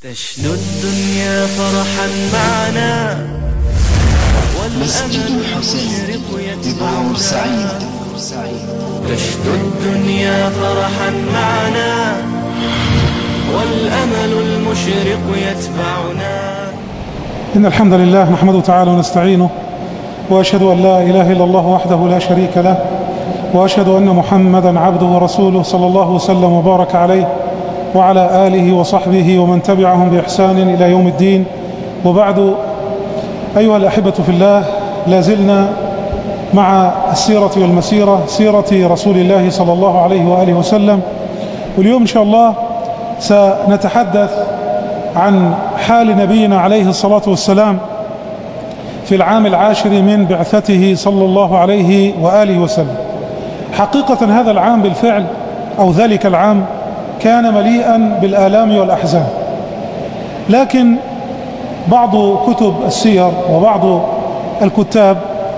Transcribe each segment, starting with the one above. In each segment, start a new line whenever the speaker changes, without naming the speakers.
تشنو الدنيا فرحا معنا
مسجد الحسين ببعور سعيد.
تشنو الدنيا فرحا معنا والأمل المشرق يتبعنا.
إن الحمد لله نحمده تعالى ونستعينه، وأشهد أن لا إله إلا الله وحده لا شريك له، وأشهد أن محمدا عبده ورسوله صلى الله وسلم وبارك عليه وعلى آله وصحبه ومن تبعهم بإحسان إلى يوم الدين. وبعد، أيها الأحبة في الله، لازلنا مع السيرة والمسيرة، سيرة رسول الله صلى الله عليه وآله وسلم. واليوم إن شاء الله سنتحدث عن حال نبينا عليه الصلاة والسلام في العام العاشر من بعثته صلى الله عليه وآله وسلم. حقيقة هذا العام بالفعل، أو ذلك العام، كان مليئا بالآلام والأحزان، لكن بعض كتب السير وبعض الكتاب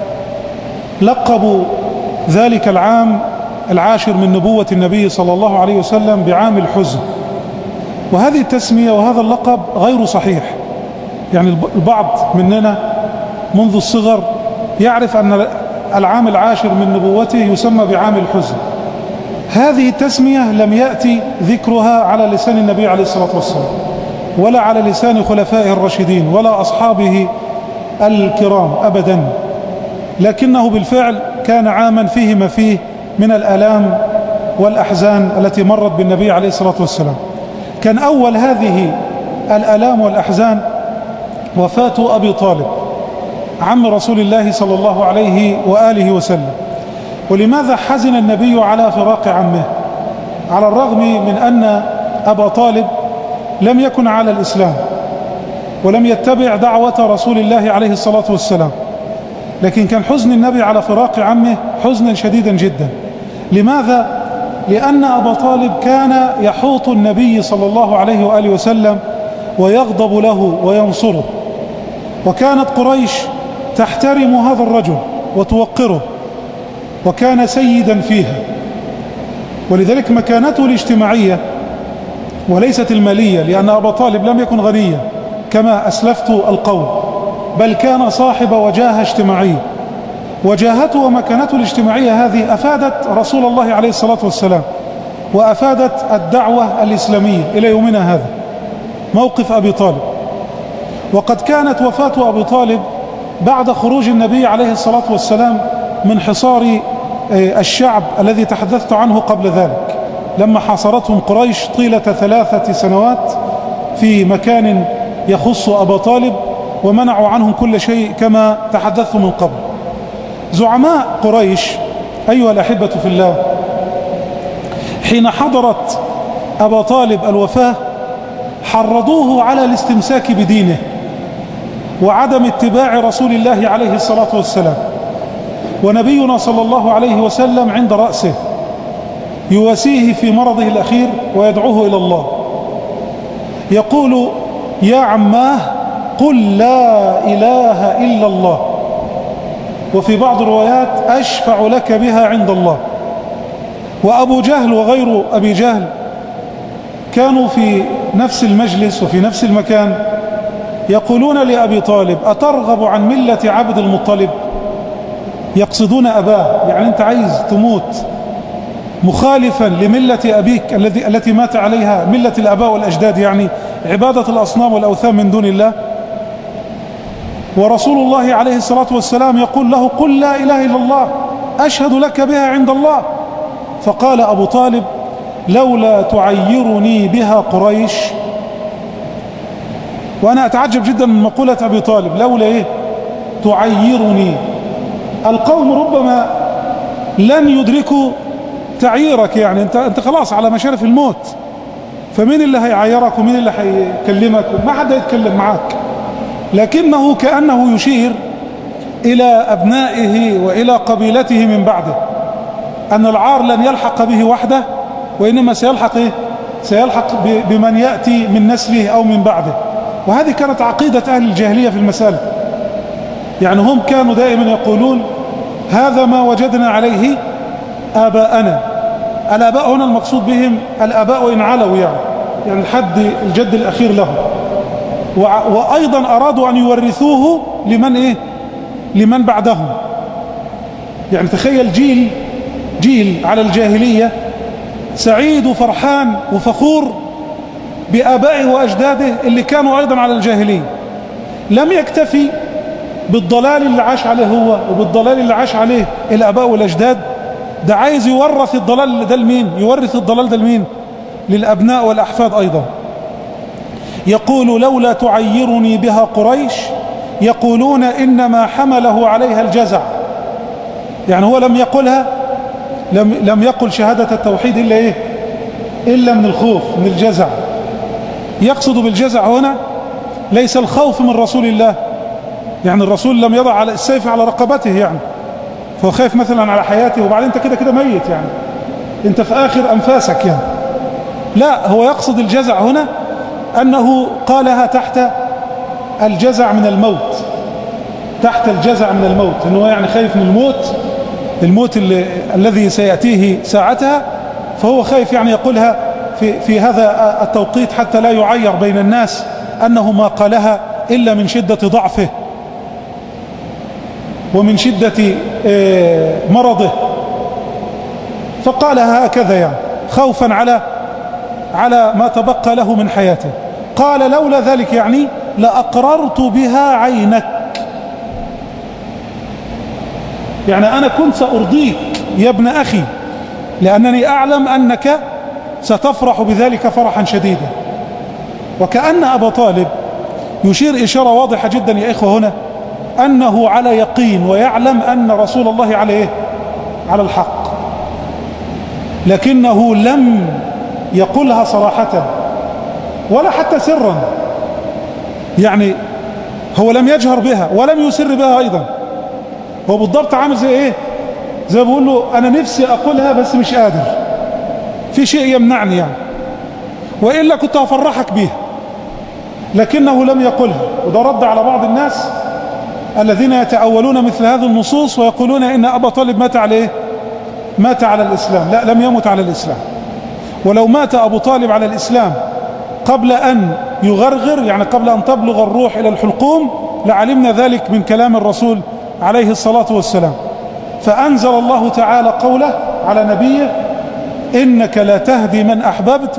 لقبوا ذلك العام العاشر من نبوة النبي صلى الله عليه وسلم بعام الحزن. وهذه التسمية وهذا اللقب غير صحيح. يعني البعض مننا منذ الصغر يعرف أن العام العاشر من نبوته يسمى بعام الحزن. هذه التسمية لم يأتي ذكرها على لسان النبي عليه الصلاة والسلام، ولا على لسان خلفائه الراشدين ولا أصحابه الكرام أبدا، لكنه بالفعل كان عاما فيه ما فيه من الآلام والأحزان التي مرت بالنبي عليه الصلاة والسلام. كان أول هذه الآلام والأحزان وفاة أبي طالب عم رسول الله صلى الله عليه وآله وسلم. ولماذا حزن النبي على فراق عمه؟ على الرغم من أن أبا طالب لم يكن على الإسلام ولم يتبع دعوة رسول الله عليه الصلاة والسلام، لكن كان حزن النبي على فراق عمه حزنا شديدا جدا. لماذا؟ لأن أبا طالب كان يحوط النبي صلى الله عليه وآله وسلم ويغضب له وينصره، وكانت قريش تحترم هذا الرجل وتوقره، وكان سيدا فيها. ولذلك مكانته الاجتماعية وليست المالية، لأن أبا طالب لم يكن غنيا كما أسلفت القول، بل كان صاحب وجاهة اجتماعية. وجاهته ومكانته الاجتماعية هذه أفادت رسول الله عليه الصلاة والسلام، وأفادت الدعوة الإسلامية إلى يومنا هذا. موقف أبي طالب، وقد كانت وفاة أبي طالب بعد خروج النبي عليه الصلاة والسلام من حصار الشعب الذي تحدثت عنه قبل ذلك، لما حاصرتهم قريش طيلة 3 سنوات في مكان يخص أبا طالب، ومنعوا عنهم كل شيء كما تحدثت من قبل. زعماء قريش أيها الأحبة في الله، حين حضرت أبا طالب الوفاة حرضوه على الاستمساك بدينه وعدم اتباع رسول الله عليه الصلاة والسلام، ونبينا صلى الله عليه وسلم عند رأسه يواسيه في مرضه الأخير ويدعوه إلى الله، يقول: يا عماه قل لا إله إلا الله، وفي بعض الروايات أشفع لك بها عند الله. وأبو جهل وغير أبي جهل كانوا في نفس المجلس وفي نفس المكان يقولون لأبي طالب: أترغب عن ملة عبد المطلب؟ يقصدون أباه، يعني أنت عايز تموت مخالفا لملة أبيك التي مات عليها، ملة الآباء والأجداد، يعني عبادة الأصنام والأوثان من دون الله. ورسول الله عليه الصلاة والسلام يقول له: قل لا إله إلا الله أشهد لك بها عند الله. فقال أبو طالب: لولا تعيرني بها قريش. وأنا أتعجب جدا من مقولة أبي طالب، لولا إيه تعيرني؟ القوم ربما لن يدركوا تعييرك، يعني أنت خلاص على مشارف الموت، فمين اللي هيعيرك ومين اللي هيكلمك؟ وما حد يتكلم معك. لكنه كأنه يشير إلى أبنائه وإلى قبيلته من بعده، أن العار لن يلحق به وحده، وإنما سيلحق إيه؟ سيلحق بمن يأتي من نسله أو من بعده. وهذه كانت عقيدة أهل الجاهلية في المسألة. يعني هم كانوا دائما يقولون: هذا ما وجدنا عليه آباءنا. الآباء هنا المقصود بهم الآباء إن علوا، يعني الحد الجد الأخير له. وأيضا أرادوا أن يورثوه لمن إيه؟ لمن بعدهم. يعني تخيل جيل على الجاهلية سعيد وفرحان وفخور بآبائه وأجداده اللي كانوا أيضا على الجاهلية. لم يكتفي بالضلال اللي عاش عليه هو وبالضلال اللي عاش عليه الآباء والأجداد، ده عايز يورث الضلال ده لمين؟ يورث الضلال ده لمين؟ للأبناء والأحفاد أيضا. يقول لولا تعيرني بها قريش يقولون إنما حمله عليها الجزع. يعني هو لم يقلها، لم يقل شهادة التوحيد إلا إيه؟ إلا من الخوف، من الجزع. يقصد بالجزع هنا ليس الخوف من رسول الله، يعني الرسول لم يضع على السيف على رقبته يعني فهو خايف مثلا على حياته، وبعدين انت كده ميت، يعني انت في آخر أنفاسك يعني. لا، هو يقصد الجزع هنا أنه قالها تحت الجزع من الموت، تحت الجزع من الموت، أنه يعني خايف من الموت الذي سيأتيه ساعتها، فهو خايف يعني يقولها في هذا التوقيت حتى لا يعير بين الناس أنه ما قالها إلا من شدة ضعفه ومن شدة مرضه، فقالها هكذا يعني خوفا على ما تبقى له من حياته. قال لولا ذلك يعني لأقررت بها عينك، يعني أنا كنت سأرضيك يا ابن أخي لأنني أعلم أنك ستفرح بذلك فرحا شديدا. وكأن أبا طالب يشير إشارة واضحة جدا يا إخوة هنا أنه على يقين ويعلم أن رسول الله عليه على الحق، لكنه لم يقولها صراحة ولا حتى سرا، يعني هو لم يجهر بها ولم يسر بها أيضا. هو بالضبط عامل زي إيه؟ زي بقول له أنا نفسي أقولها بس مش قادر، في شيء يمنعني يعني، وإلا كنت هفرحك بيها، لكنه لم يقولها. وده رد على بعض الناس الذين يتأولون مثل هذه النصوص ويقولون إن أبا طالب مات على إيه؟ مات على الإسلام. لا، لم يمت على الإسلام. ولو مات أبو طالب على الإسلام قبل أن يغرغر، يعني قبل أن تبلغ الروح إلى الحلقوم، لعلمنا ذلك من كلام الرسول عليه الصلاة والسلام. فأنزل الله تعالى قوله على نبيه إنك لا تهدي من أحببت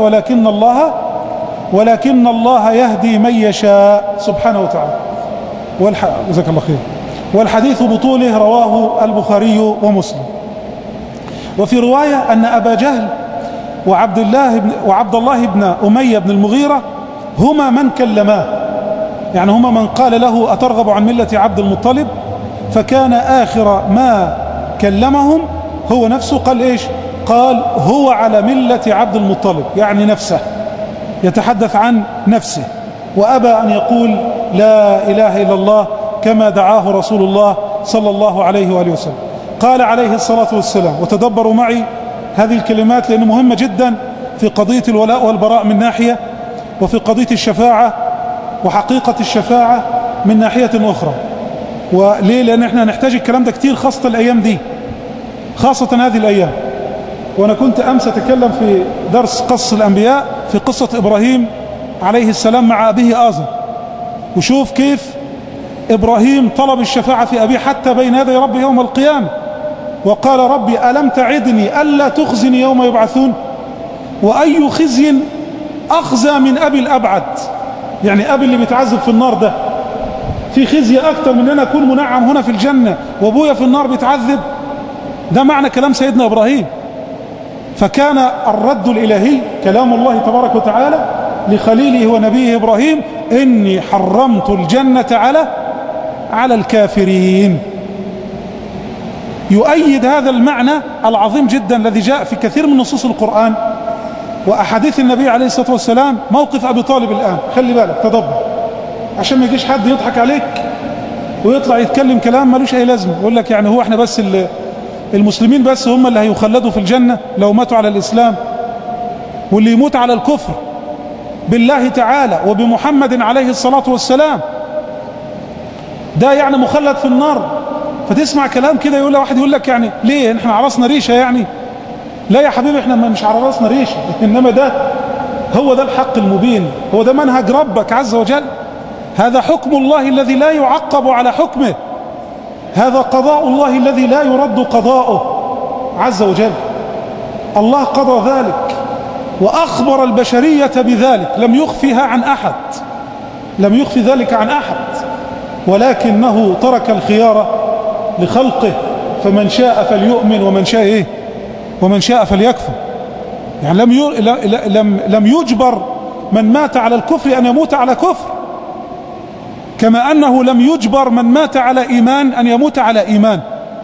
ولكن الله يهدي من يشاء سبحانه وتعالى. جزاك الله خير. والحديث بطوله رواه البخاري ومسلم. وفي رواية أن أبا جهل وعبد الله بن أمية بن المغيرة هما من كلماه، يعني هما من قال له أترغب عن ملة عبد المطلب، فكان آخر ما كلمهم هو نفسه قال إيش؟ قال هو على ملة عبد المطلب، يعني نفسه، يتحدث عن نفسه، وأبى أن يقول لا إله إلا الله كما دعاه رسول الله صلى الله عليه وآله وسلم. قال عليه الصلاة والسلام، وتدبروا معي هذه الكلمات لأنه مهمة جدا في قضية الولاء والبراء من ناحية، وفي قضية الشفاعة وحقيقة الشفاعة من ناحية أخرى. وليه؟ لأن احنا نحتاج الكلام ده كتير، خاصة الأيام دي، خاصة هذه الأيام. وأنا كنت أمس أتكلم في درس قصص الأنبياء في قصة إبراهيم عليه السلام مع أبيه آزر، وشوف كيف إبراهيم طلب الشفاعة في أبيه حتى بين يدي ربه يوم القيامة، وقال ربي ألم تعدني ألا تخزني يوم يبعثون، وأي خزي أخزى من أبي الأبعد، يعني أبي اللي بيتعذب في النار ده، في خزي أكتر من أن أكون منعم هنا في الجنة وأبويا في النار بيتعذب؟ ده معنى كلام سيدنا إبراهيم. فكان الرد الإلهي كلام الله تبارك وتعالى لخليله ونبيه إبراهيم إني حرمت الجنة على الكافرين، يؤيد هذا المعنى العظيم جدا الذي جاء في كثير من نصوص القرآن وأحاديث النبي عليه الصلاة والسلام. موقف أبي طالب الآن، خلي بالك، تدبر، عشان ما يجيش حد يضحك عليك ويطلع يتكلم كلام ملوش أي لازمة، يقول لك يعني هو احنا بس المسلمين بس هم اللي هيخلدوا في الجنة لو ماتوا على الإسلام، واللي يموت على الكفر بالله تعالى وبمحمد عليه الصلاة والسلام ده يعني مخلد في النار. فتسمع كلام كده يقول واحد يقول لك يعني ليه احنا عرسنا ريشة؟ يعني لا يا حبيبي، احنا مش عرسنا ريشة، انما ده هو ده الحق المبين، هو ده منهج ربك عز وجل. هذا حكم الله الذي لا يعقب على حكمه، هذا قضاء الله الذي لا يرد قضاؤه عز وجل. الله قضى ذلك وأخبر البشرية بذلك، لم يخفها عن أحد، لم يخفي ذلك عن أحد، ولكنه ترك الخيار لخلقه، فمن شاء فليؤمن ومن شاء إيه؟ ومن شاء فليكفر. يعني لم يجبر من مات على الكفر أن يموت على كفر، كما أنه لم يجبر من مات على إيمان أن يموت على إيمان.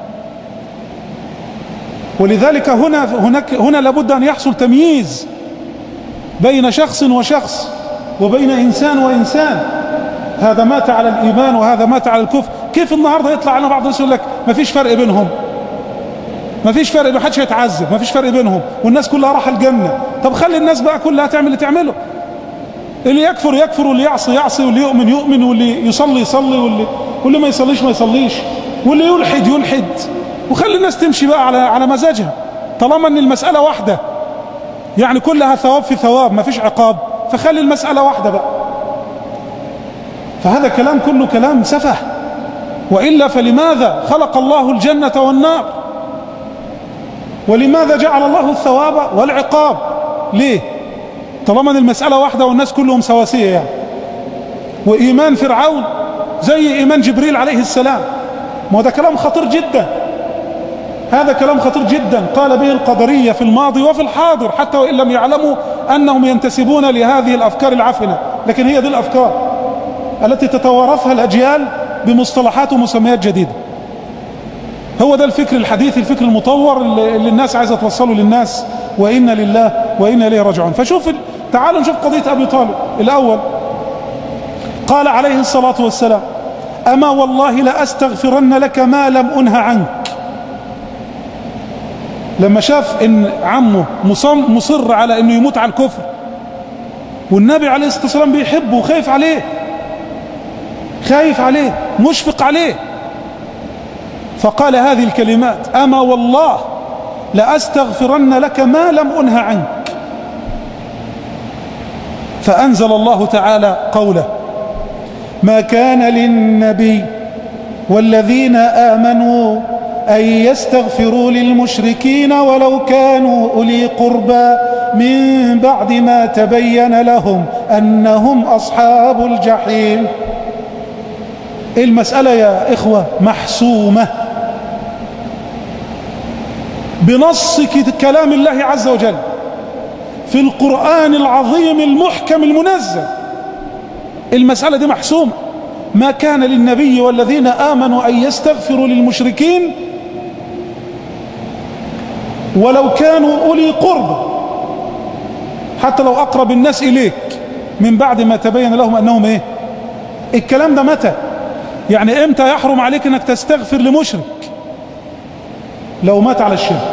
ولذلك هنا لابد أن يحصل تمييز بين شخص وشخص، وبين إنسان وإنسان، هذا مات على الإيمان وهذا مات على الكفر. كيف النهاردة يطلع على بعض الناس يقول لك ما فيش فرق بينهم، ما فيش فرق، ما حدش هيتعذب، ما فيش فرق بينهم، والناس كلها راح الجنة. طب خلي الناس بقى كلها تعمل اللي تعمله، اللي يكفر يكفر، واللي يعصي يعصي، واللي يؤمن يؤمن، واللي يصلي يصلي، واللي ما يصليش ما يصليش، واللي يلحد يلحد، وخلي الناس تمشي بقى على مزاجها، طالما ان المسألة واحدة، يعني كلها ثواب في ثواب، ما فيش عقاب، فخلي المسألة واحدة بقى. فهذا كلام كله كلام سفه. وإلا فلماذا خلق الله الجنة والنار؟ ولماذا جعل الله الثواب والعقاب؟ ليه؟ طالما ان المسألة واحدة والناس كلهم سواسية يعني. وإيمان فرعون زي إيمان جبريل عليه السلام، ما هو ده كلام خطير جدا، هذا كلام خطير جدا قال به القدرية في الماضي وفي الحاضر، حتى وإن لم يعلموا أنهم ينتسبون لهذه الأفكار العفنة، لكن هي دي الأفكار التي تتوارثها الأجيال بمصطلحات ومسميات جديدة. هو ده الفكر الحديث، الفكر المطور اللي الناس عايزة توصله للناس، وإنا لله وإنا إليه راجعون. فشوف، تعالوا نشوف قضية أبي طالب الأول. قال عليه الصلاة والسلام: أما والله لأستغفرن لك ما لم أنه عنك. لما شاف إن عمه مصر على إنه يموت على الكفر، والنبي عليه الصلاة والسلام بيحبه وخايف عليه، خايف عليه، مشفق عليه، فقال هذه الكلمات: أما والله لأستغفرن لك ما لم أنه عنك. فأنزل الله تعالى قوله: ما كان للنبي والذين آمنوا أن يستغفروا للمشركين ولو كانوا أولي قربى من بعد ما تبين لهم أنهم أصحاب الجحيم. المسألة يا إخوة محسومة بنص كلام الله عز وجل في القرآن العظيم المحكم المنزل. المسألة دي محسومة. ما كان للنبي والذين آمنوا أن يستغفروا للمشركين ولو كانوا أولي قرب، حتى لو أقرب الناس إليك، من بعد ما تبين لهم أنهم إيه. الكلام ده متى؟ يعني إمتى يحرم عليك أنك تستغفر لمشرك؟ لو مات على الشرك.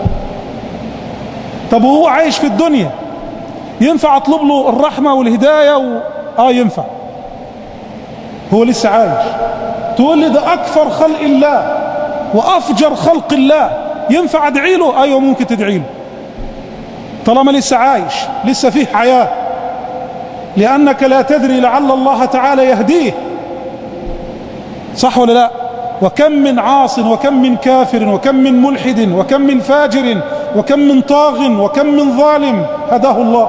طب وهو عايش في الدنيا ينفع أطلب له الرحمة والهداية ينفع، هو لسه عايش. تقول لي ده أكثر خلق الله وأفجر خلق الله، ينفع أدعي له؟ أيوة ممكن تدعي له طالما لسه عايش، لسه فيه حياة، لأنك لا تدري لعل الله تعالى يهديه. صح ولا لا؟ وكم من عاص وكم من كافر وكم من ملحد وكم من فاجر وكم من طاغ وكم من ظالم هداه الله.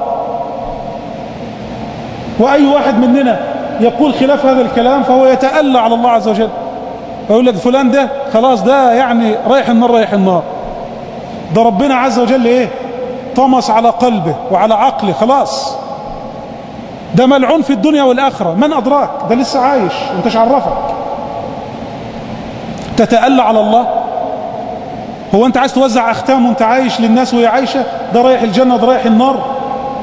وأي واحد مننا يقول خلاف هذا الكلام فهو يتألى على الله عز وجل، ويقول لك فلان ده خلاص ده يعني رايح النار رايح النار. ده ربنا عز وجل ايه؟ طمس على قلبه وعلى عقله، خلاص ده ملعون في الدنيا والآخرة. من أدراك؟ ده لسه عايش، انتش عرفك تتألى على الله؟ هو انت عايز توزع أختام وانت عايش للناس وهي عايشة؟ ده رايح الجنة ده رايح النار.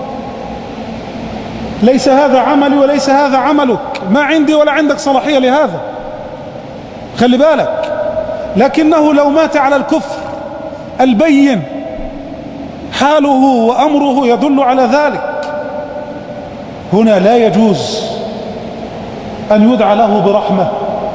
ليس هذا عملي وليس هذا عملك، ما عندي ولا عندك صلاحية لهذا، خلي بالك. لكنه لو مات على الكفر البين حاله وأمره يدل على ذلك، هنا لا يجوز أن يدعى له برحمة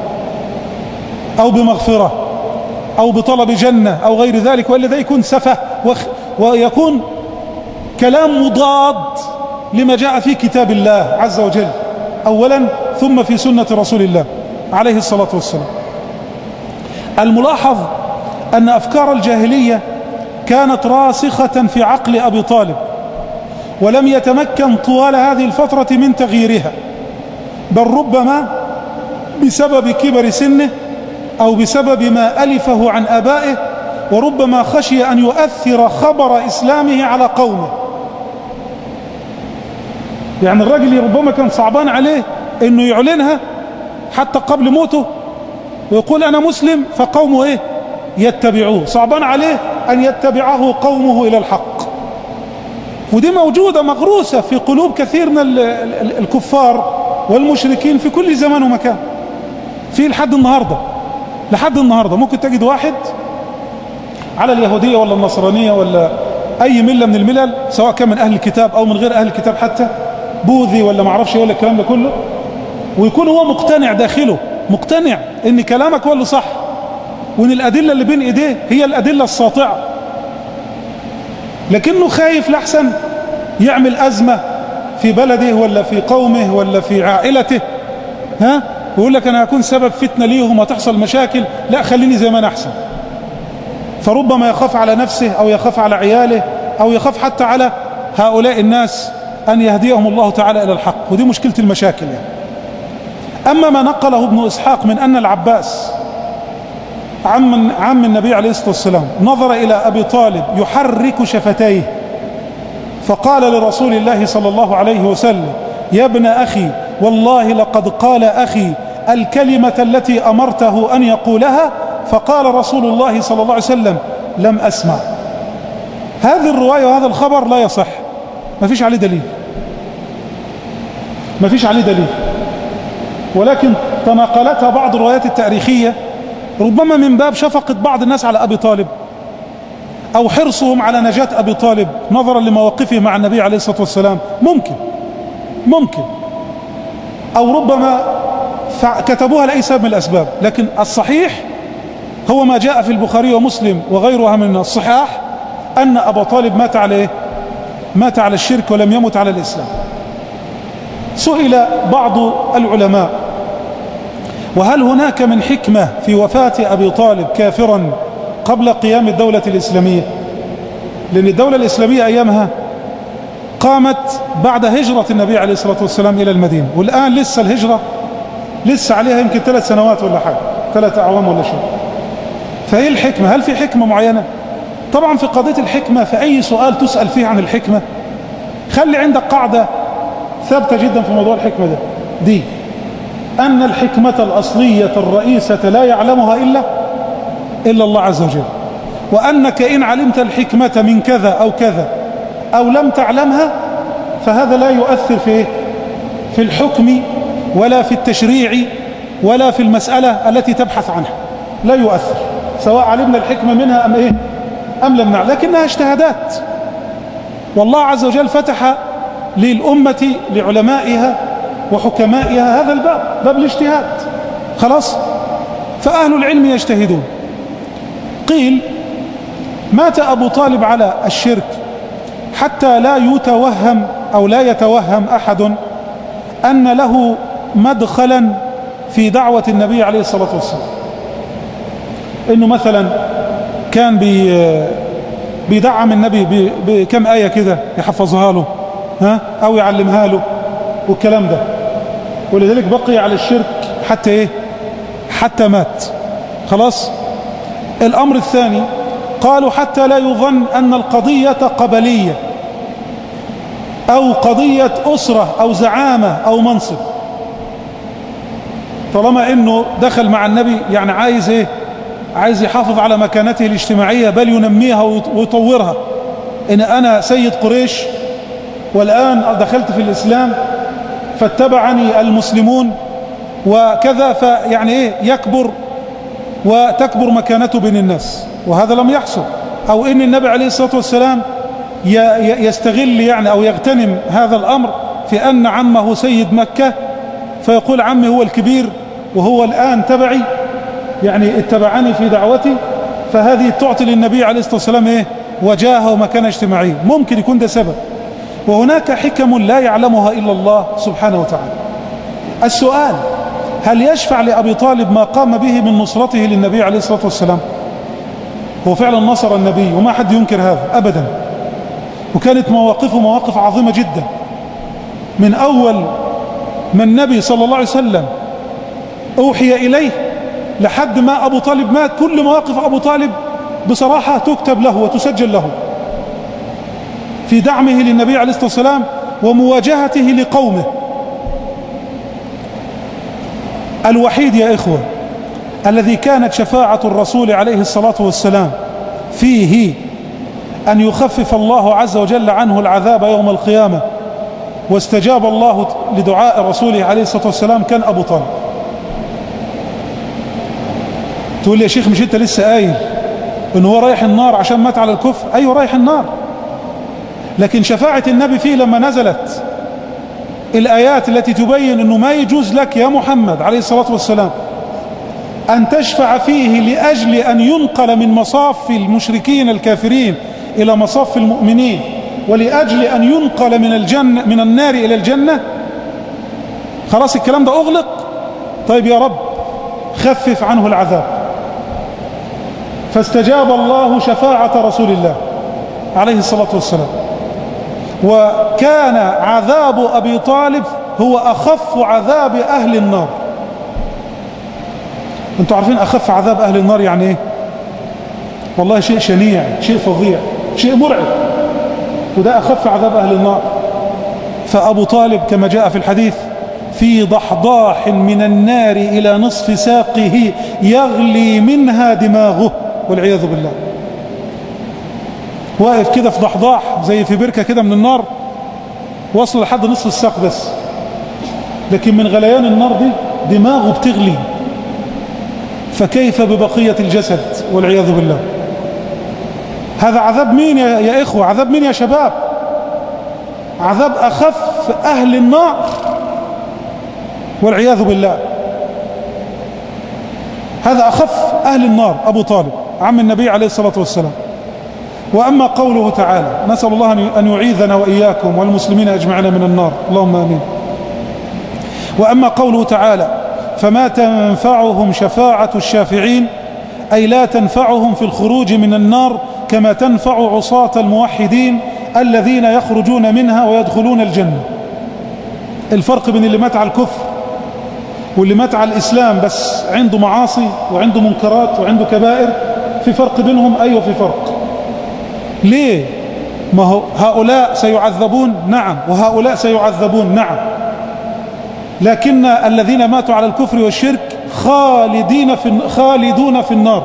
أو بمغفرة أو بطلب جنة أو غير ذلك، وإلا ده يكون سفه ويكون كلام مضاد لما جاء في كتاب الله عز وجل. أولا ثم في سنة رسول الله عليه الصلاة والسلام. الملاحظ أن أفكار الجاهلية كانت راسخة في عقل أبي طالب، ولم يتمكن طوال هذه الفترة من تغييرها، بل ربما بسبب كبر سنه أو بسبب ما ألفه عن آبائه، وربما خشي أن يؤثر خبر إسلامه على قومه. يعني الرجل ربما كان صعبان عليه أنه يعلنها حتى قبل موته ويقول أنا مسلم، فقومه يتبعوه. صعبان عليه أن يتبعه قومه إلى الحق، ودي موجودة مغروسة في قلوب كثير من الكفار والمشركين في كل زمان ومكان. في لحد النهاردة ممكن تجد واحد على اليهودية ولا النصرانية ولا أي ملة من الملل، سواء كان من أهل الكتاب أو من غير أهل الكتاب، حتى بوذي ولا معرفش ولا الكلام ده كله، ويكون هو مقتنع داخله، مقتنع إن كلامك هو اللي صح، وإن الأدلة اللي بين إيديه هي الأدلة الساطعة، لكنه خايف لحسن يعمل أزمة في بلده ولا في قومه ولا في عائلته، ويقول لك أنا هكون سبب فتنة ليهم وتحصل مشاكل، لا خليني زي ما أنا أحسن. فربما يخاف على نفسه أو يخاف على عياله أو يخاف حتى على هؤلاء الناس أن يهديهم الله تعالى إلى الحق، ودي مشكلة المشاكل يعني. أما ما نقله ابن إسحاق من أن العباس عم النبي عليه الصلاة والسلام نظر إلى أبي طالب يحرك شفتيه فقال لرسول الله صلى الله عليه وسلم: يا ابن أخي، والله لقد قال أخي الكلمة التي أمرته أن يقولها، فقال رسول الله صلى الله عليه وسلم: لم أسمع. هذه الرواية وهذا الخبر لا يصح، ما فيش عليه دليل، ولكن تناقلتها بعض الروايات التاريخية ربما من باب شفقة بعض الناس على أبي طالب أو حرصهم على نجاة أبي طالب نظرا لمواقفه مع النبي عليه الصلاة والسلام، ممكن أو ربما كتبوها لأي سبب من الأسباب. لكن الصحيح هو ما جاء في البخاري ومسلم وغيرها من الصحاح أن أبا طالب مات على الشرك ولم يمت على الإسلام. سئل بعض العلماء: وهل هناك من حكمة في وفاة أبي طالب كافرا قبل قيام الدولة الإسلامية؟ لأن الدولة الإسلامية أيامها قامت بعد هجرة النبي عليه الصلاة والسلام إلى المدينة، والآن لسه الهجرة لسه عليها يمكن 3 سنوات ولا حاجة، 3 أعوام ولا شيء. فإيه الحكمة؟ هل في حكمة معينة؟ طبعا في قضية الحكمة، في أي سؤال تسأل فيه عن الحكمة خلي عندك قاعدة ثابتة جدا في موضوع الحكمة دي، أن الحكمة الأصلية الرئيسة لا يعلمها إلا الله عز وجل، وأنك إن علمت الحكمة من كذا أو كذا أو لم تعلمها فهذا لا يؤثر في الحكم ولا في التشريع ولا في المسألة التي تبحث عنها، لا يؤثر سواء علمنا الحكمة منها أم لم نعلم، لكنها اجتهادات، والله عز وجل فتح للأمة لعلمائها وحكمائها هذا باب الاجتهاد، خلاص، فأهل العلم يجتهدون. قيل: مات أبو طالب على الشرك حتى لا يتوهم أو لا يتوهم أحد أن له مدخلا في دعوة النبي عليه الصلاة والسلام، إنه مثلا كان بيدعم النبي بكم آية كده يحفظها له أو يعلمها له والكلام ده، ولذلك بقي على الشرك حتى مات، خلاص. الأمر الثاني قالوا: حتى لا يظن أن القضية قبلية أو قضية أسرة أو زعامة أو منصب، طالما إنه دخل مع النبي يعني عايز يحافظ على مكانته الاجتماعية، بل ينميها ويطورها، إن أنا سيد قريش والآن دخلت في الإسلام فاتبعني المسلمون وكذا، فيعني يكبر وتكبر مكانته بين الناس، وهذا لم يحصل. أو إن النبي عليه الصلاة والسلام يستغل يعني أو يغتنم هذا الأمر في أن عمه سيد مكة، فيقول عمي هو الكبير وهو الآن تبعي، يعني اتبعني في دعوتي، فهذه تعطي للنبي عليه الصلاة والسلام وجاهه ومكانة اجتماعية، ممكن يكون ده سبب. وهناك حكم لا يعلمها إلا الله سبحانه وتعالى. السؤال: هل يشفع لأبي طالب ما قام به من نصرته للنبي عليه الصلاة والسلام؟ هو فعلا نصر النبي وما حد ينكر هذا أبدا، وكانت مواقفه مواقف عظيمة جدا. من أول ما النبي صلى الله عليه وسلم أوحي إليه لحد ما أبو طالب مات، كل مواقف أبو طالب بصراحة تكتب له وتسجل له في دعمه للنبي عليه الصلاة والسلام ومواجهته لقومه. الوحيد يا إخوة الذي كانت شفاعة الرسول عليه الصلاة والسلام فيه أن يخفف الله عز وجل عنه العذاب يوم القيامة واستجاب الله لدعاء رسوله عليه الصلاة والسلام كان أبو طالب. تقول لي يا شيخ مش أنت لسه قايل إنه هو رايح النار عشان مات على الكفر؟ أيوه رايح النار، لكن شفاعة النبي فيه لما نزلت الآيات التي تبين أنه ما يجوز لك يا محمد عليه الصلاة والسلام أن تشفع فيه لأجل أن ينقل من مصاف المشركين الكافرين إلى مصاف المؤمنين، ولأجل أن ينقل من النار إلى الجنة، خلاص الكلام ده أغلق. طيب يا رب خفف عنه العذاب، فاستجاب الله شفاعة رسول الله عليه الصلاة والسلام، وكان عذاب أبي طالب هو أخف عذاب أهل النار. أنتوا عارفين أخف عذاب أهل النار يعني إيه؟ والله شيء شنيع، شيء فظيع، شيء مرعب، وده أخف عذاب أهل النار. فأبو طالب كما جاء في الحديث في ضحضاح من النار إلى نصف ساقه يغلي منها دماغه والعياذ بالله، واقف كده في ضحضاح زي في بركة كده من النار وصل لحد نصف الساق بس، لكن من غليان النار دي دماغه بتغلي، فكيف ببقية الجسد والعياذ بالله. هذا عذاب مين يا إخوة؟ عذاب مين يا شباب؟ عذاب أخف أهل النار والعياذ بالله. هذا أخف أهل النار أبو طالب عم النبي عليه الصلاة والسلام. وأما قوله تعالى، نسأل الله أن يعيذنا وإياكم والمسلمين أجمعين من النار، اللهم آمين. وأما قوله تعالى فما تنفعهم شفاعة الشافعين، أي لا تنفعهم في الخروج من النار كما تنفع عصاة الموحدين الذين يخرجون منها ويدخلون الجنة. الفرق بين اللي مات على الكفر واللي مات على الإسلام بس عنده معاصي وعنده منكرات وعنده كبائر، في فرق بينهم؟ أيوة في فرق. ليه؟ ما هو هؤلاء سيعذبون نعم، وهؤلاء سيعذبون نعم، لكن الذين ماتوا على الكفر والشرك خالدون في النار،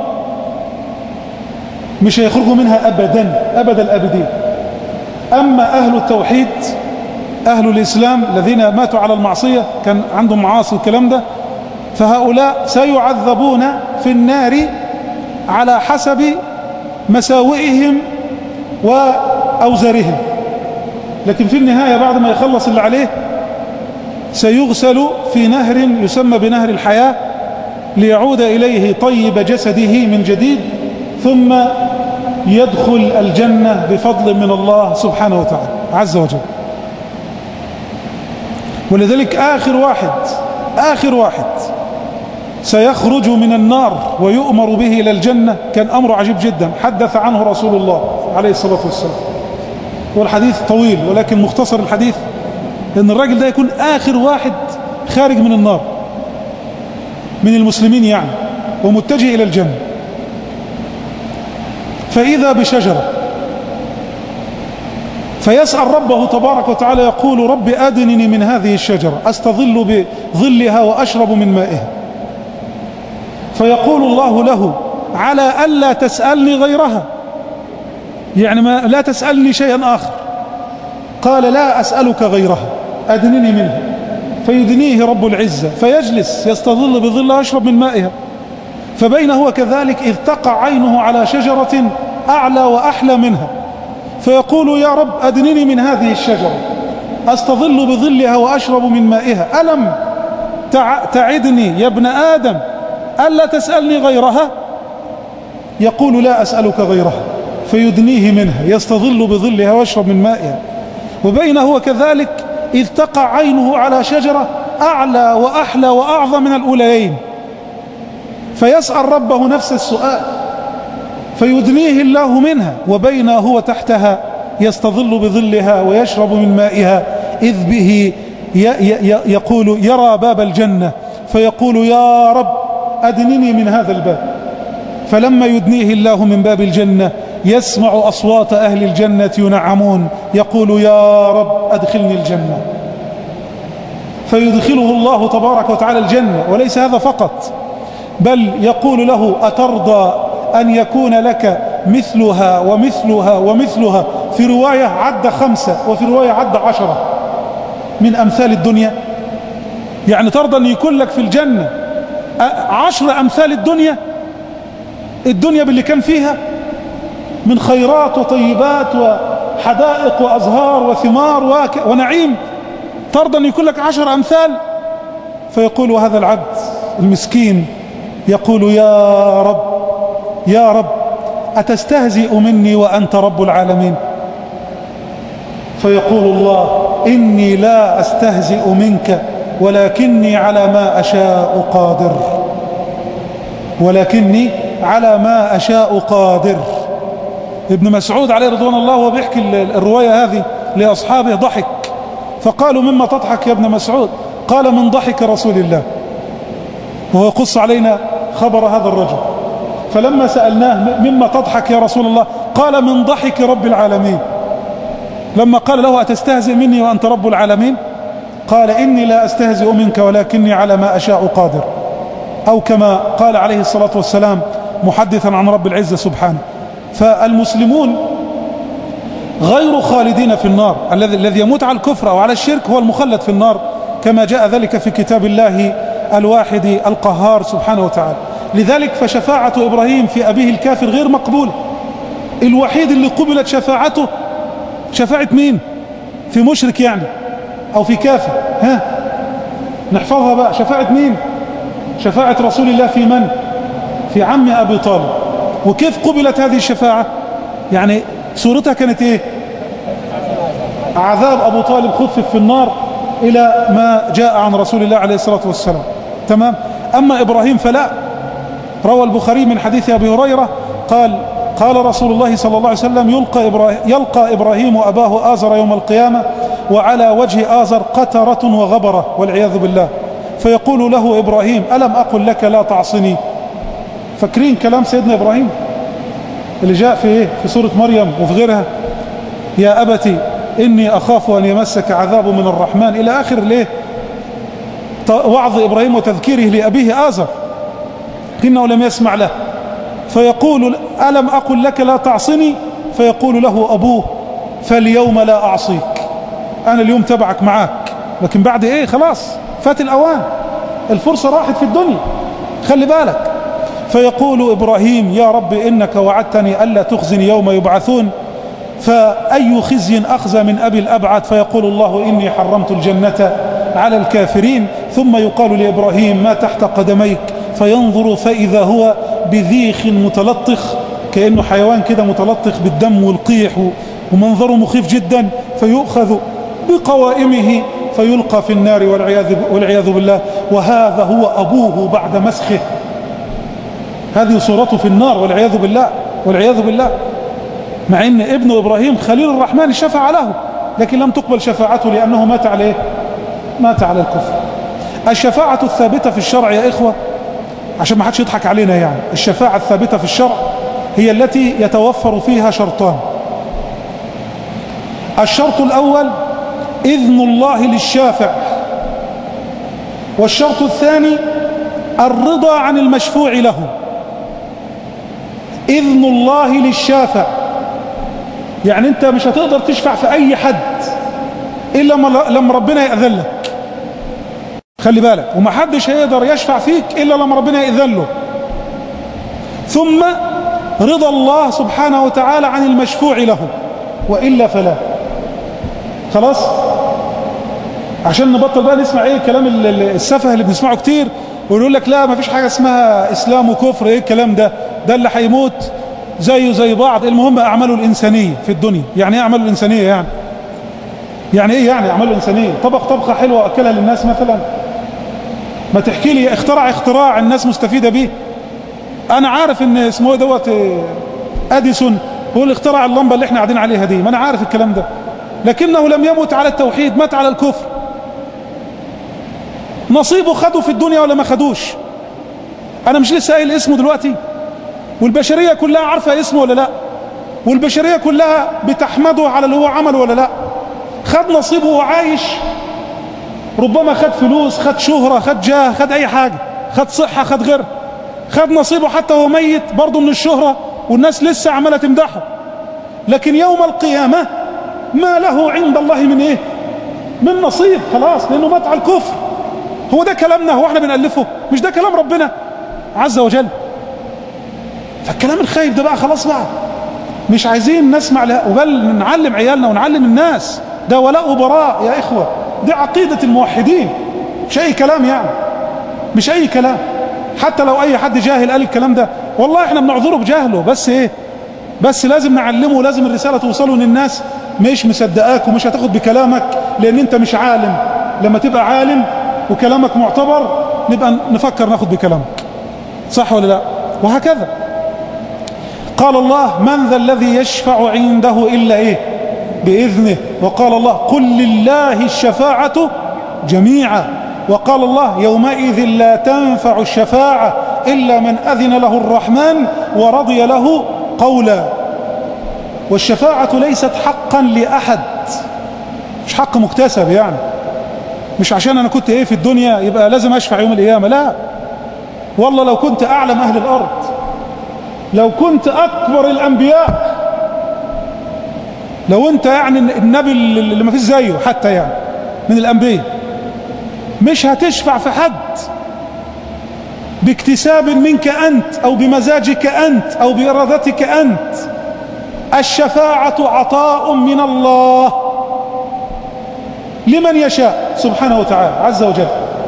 مش هيخرجوا منها أبدا أبد الأبدين. أما أهل التوحيد أهل الإسلام الذين ماتوا على المعصية كان عندهم معاصي والكلام ده، فهؤلاء سيعذبون في النار على حسب مساوئهم وأوزارهم، لكن في النهاية بعد ما يخلص اللي عليه سيغسل في نهر يسمى بنهر الحياة ليعود إليه طيب جسده من جديد، ثم يدخل الجنة بفضل من الله سبحانه وتعالى عز وجل. ولذلك آخر واحد سيخرج من النار ويؤمر به إلى الجنة كان أمر عجيب جدا، حدث عنه رسول الله عليه الصلاة والسلام، والحديث طويل ولكن مختصر الحديث أن الراجل ده يكون آخر واحد خارج من النار من المسلمين يعني، ومتجه إلى الجنة. فإذا بشجرة فيسأل ربه تبارك وتعالى يقول رب أدنني من هذه الشجرة أستظل بظلها وأشرب من مائها، فيقول الله له على ألا تسألني غيرها، يعني لا تسألني شيئا آخر. قال لا أسألك غيرها أدنني منها، فيدنيه رب العزة فيجلس يستظل بظلها أشرب من مائها. فبينه وكذلك إذ تقع عينه على شجرة أعلى وأحلى منها، فيقول يا رب أدنني من هذه الشجرة أستظل بظلها وأشرب من مائها، ألم تعدني يا ابن آدم ألا تسألني غيرها؟ يقول لا أسألك غيرها، فيدنيه منها يستظل بظلها ويشرب من مائها. وبينه وكذلك إذ تقع عينه على شجرة أعلى وأحلى وأعظم من الأوليين، فيسأل ربه نفس السؤال فيدنيه الله منها، وبينه هو تحتها يستظل بظلها ويشرب من مائها، إذ به يقول يرى باب الجنة فيقول يا رب أدنني من هذا الباب، فلما يدنيه الله من باب الجنة يسمع أصوات أهل الجنة ينعمون يقول يا رب أدخلني الجنة، فيدخله الله تبارك وتعالى الجنة. وليس هذا فقط، بل يقول له أترضى أن يكون لك مثلها ومثلها ومثلها، في رواية عد 5 وفي رواية عد 10 من أمثال الدنيا. يعني ترضى أن يكون لك في الجنة 10 أمثال الدنيا باللي كان فيها من خيرات وطيبات وحدائق وأزهار وثمار ونعيم، ترضى أن يكون لك 10 أمثال؟ فيقول هذا العبد المسكين يقول يا رب يا رب أتستهزئ مني وأنت رب العالمين؟ فيقول الله إني لا أستهزئ منك ولكني على ما أشاء قادر، ولكني على ما أشاء قادر. ابن مسعود عليه رضوان الله وهو بيحكي الرواية هذه لأصحابه ضحك، فقالوا مما تضحك يا ابن مسعود؟ قال من ضحك رسول الله، وهو يقص علينا خبر هذا الرجل. فلما سألناه مما تضحك يا رسول الله؟ قال من ضحك رب العالمين. لما قال له أتستهزئ مني وأنت رب العالمين؟ قال إني لا أستهزئ منك ولكني على ما أشاء قادر، أو كما قال عليه الصلاة والسلام محدثا عن رب العزة سبحانه. فالمسلمون غير خالدين في النار، الذي يموت على الكفر أو على الشرك هو المخلد في النار، كما جاء ذلك في كتاب الله الواحد القهار سبحانه وتعالى. لذلك فشفاعة إبراهيم في أبيه الكافر غير مقبولة. الوحيد اللي قبلت شفاعته شفاعة مين؟ في مشرك يعني أو في كافر؟ ها نحفظها بقى، شفاعة مين؟ شفاعة رسول الله في من؟ في عم أبي طالب. وكيف قبلت هذه الشفاعة؟ يعني صورتها كانت ايه؟ عذاب أبو طالب خفف في النار إلى ما جاء عن رسول الله عليه الصلاة والسلام. تمام. أما إبراهيم فلا. روى البخاري من حديث أبي هريرة قال رسول الله صلى الله عليه وسلم يلقى إبراهيم أباه آزر يوم القيامة وعلى وجه آزر قترة وغبرة والعياذ بالله، فيقول له إبراهيم ألم أقل لك لا تعصني؟ فاكرين كلام سيدنا إبراهيم اللي جاء في إيه؟ في سورة مريم وفي غيرها، يا أبتي إني أخاف أن يمسك عذاب من الرحمن إلى آخر ليه وعظ إبراهيم وتذكيره لأبيه آزر، إنه لم يسمع له. فيقول ألم أقل لك لا تعصني؟ فيقول له أبوه فاليوم لا أعصيك، أنا اليوم تبعك معاك، لكن بعد إيه؟ خلاص فات الأوان، الفرصة راحت في الدنيا، خلي بالك. فيقول إبراهيم يا رب إنك وعدتني ألا تخزني يوم يبعثون، فأي خزي أخزى من أبي الأبعد؟ فيقول الله إني حرمت الجنة على الكافرين. ثم يقال لإبراهيم ما تحت قدميك؟ فينظر فإذا هو بذيخ متلطخ، كأنه حيوان كده متلطخ بالدم والقيح ومنظره مخيف جدا، فيؤخذ بقوائمه فيلقى في النار والعياذ بالله، وهذا هو أبوه بعد مسخه. هذه صورته في النار والعياذ بالله والعياذ بالله، مع ان ابن إبراهيم خليل الرحمن شفع له، لكن لم تقبل شفاعته لأنه مات عليه، مات على الكفر. الشفاعة الثابتة في الشرع يا إخوة، عشان ما حدش يضحك علينا، يعني الشفاعة الثابتة في الشرع هي التي يتوفر فيها شرطان. الشرط الأول إذن الله للشافع، والشرط الثاني الرضا عن المشفوع له. إذن الله للشافع يعني أنت مش هتقدر تشفع في أي حد إلا لما ربنا يأذن لك، خلي بالك، ومحدش هيقدر يشفع فيك إلا لما ربنا يأذن له. ثم رضا الله سبحانه وتعالى عن المشفوع له، وإلا فلا. خلاص، عشان نبطل بقى نسمع ايه الكلام السفه اللي بنسمعه كتير، ويقول لك لا ما فيش حاجة اسمها إسلام وكفر، ايه الكلام ده اللي هيموت زيه زي بعض. المهم أعماله الإنسانية في الدنيا. يعني ايه أعماله الإنسانية؟ يعني ايه يعني أعماله الإنسانية؟ طبخة حلوة أكلها للناس مثلا، ما تحكي لي اختراع الناس مستفيدة به. انا عارف ان اسمه دوت اديسون هو اللي اخترع اللمبة اللي احنا قاعدين عليها دي، ما انا عارف الكلام ده، لكنه لم يمت على التوحيد، مات على الكفر. نصيبه خده في الدنيا ولا ما خدوش؟ انا مش لسه قايل اسمه دلوقتي، والبشرية كلها عارفة اسمه ولا لا؟ والبشرية كلها بتحمده على اللي هو عمله ولا لا؟ خد نصيبه وهو عايش، ربما خد فلوس، خد شهرة، خد جاه، خد اي حاجة، خد صحة، خد غير، خد نصيبه حتى وهو ميت برضه من الشهرة والناس لسه عمالة تمدحه. لكن يوم القيامة ما له عند الله من ايه؟ من نصيب، خلاص، لانه مات على الكفر. هو ده كلامنا؟ هو احنا بنألفه؟ مش ده كلام ربنا عز وجل؟ فالكلام الخايف ده بقى خلاص بقى مش عايزين نسمع له، وبل نعلم عيالنا ونعلم الناس. ده ولاء وبراء يا إخوة، دي عقيدة الموحدين، مش أي كلام يعني، مش أي كلام. حتى لو أي حد جاهل قال الكلام ده والله احنا بنعذره بجهله، بس ايه، بس لازم نعلمه، ولازم الرسالة توصله ان الناس مش مصدقاك ومش هتاخد بكلامك لان انت مش عالم. لما تبقى عالم وكلامك معتبر نبقى نفكر ناخد بكلامك، صح ولا لا؟ وهكذا قال الله: من ذا الذي يشفع عنده إلا إيه؟ بإذنه. وقال الله: قل لله الشفاعة جميعا. وقال الله: يومئذ لا تنفع الشفاعة إلا من أذن له الرحمن ورضي له قولا. والشفاعة ليست حقا لأحد، مش حق مكتسب يعني، مش عشان أنا كنت إيه في الدنيا يبقى لازم أشفع يوم القيامة، لا والله. لو كنت أعلم أهل الأرض، لو كنت أكبر الأنبياء، لو أنت يعني النبي اللي ما فيش زيه حتى يعني من الأنبياء، مش هتشفع في حد باكتساب منك أنت أو بمزاجك أنت أو بإرادتك أنت. الشفاعة عطاء من الله لمن يشاء سبحانه وتعالى عز وجل.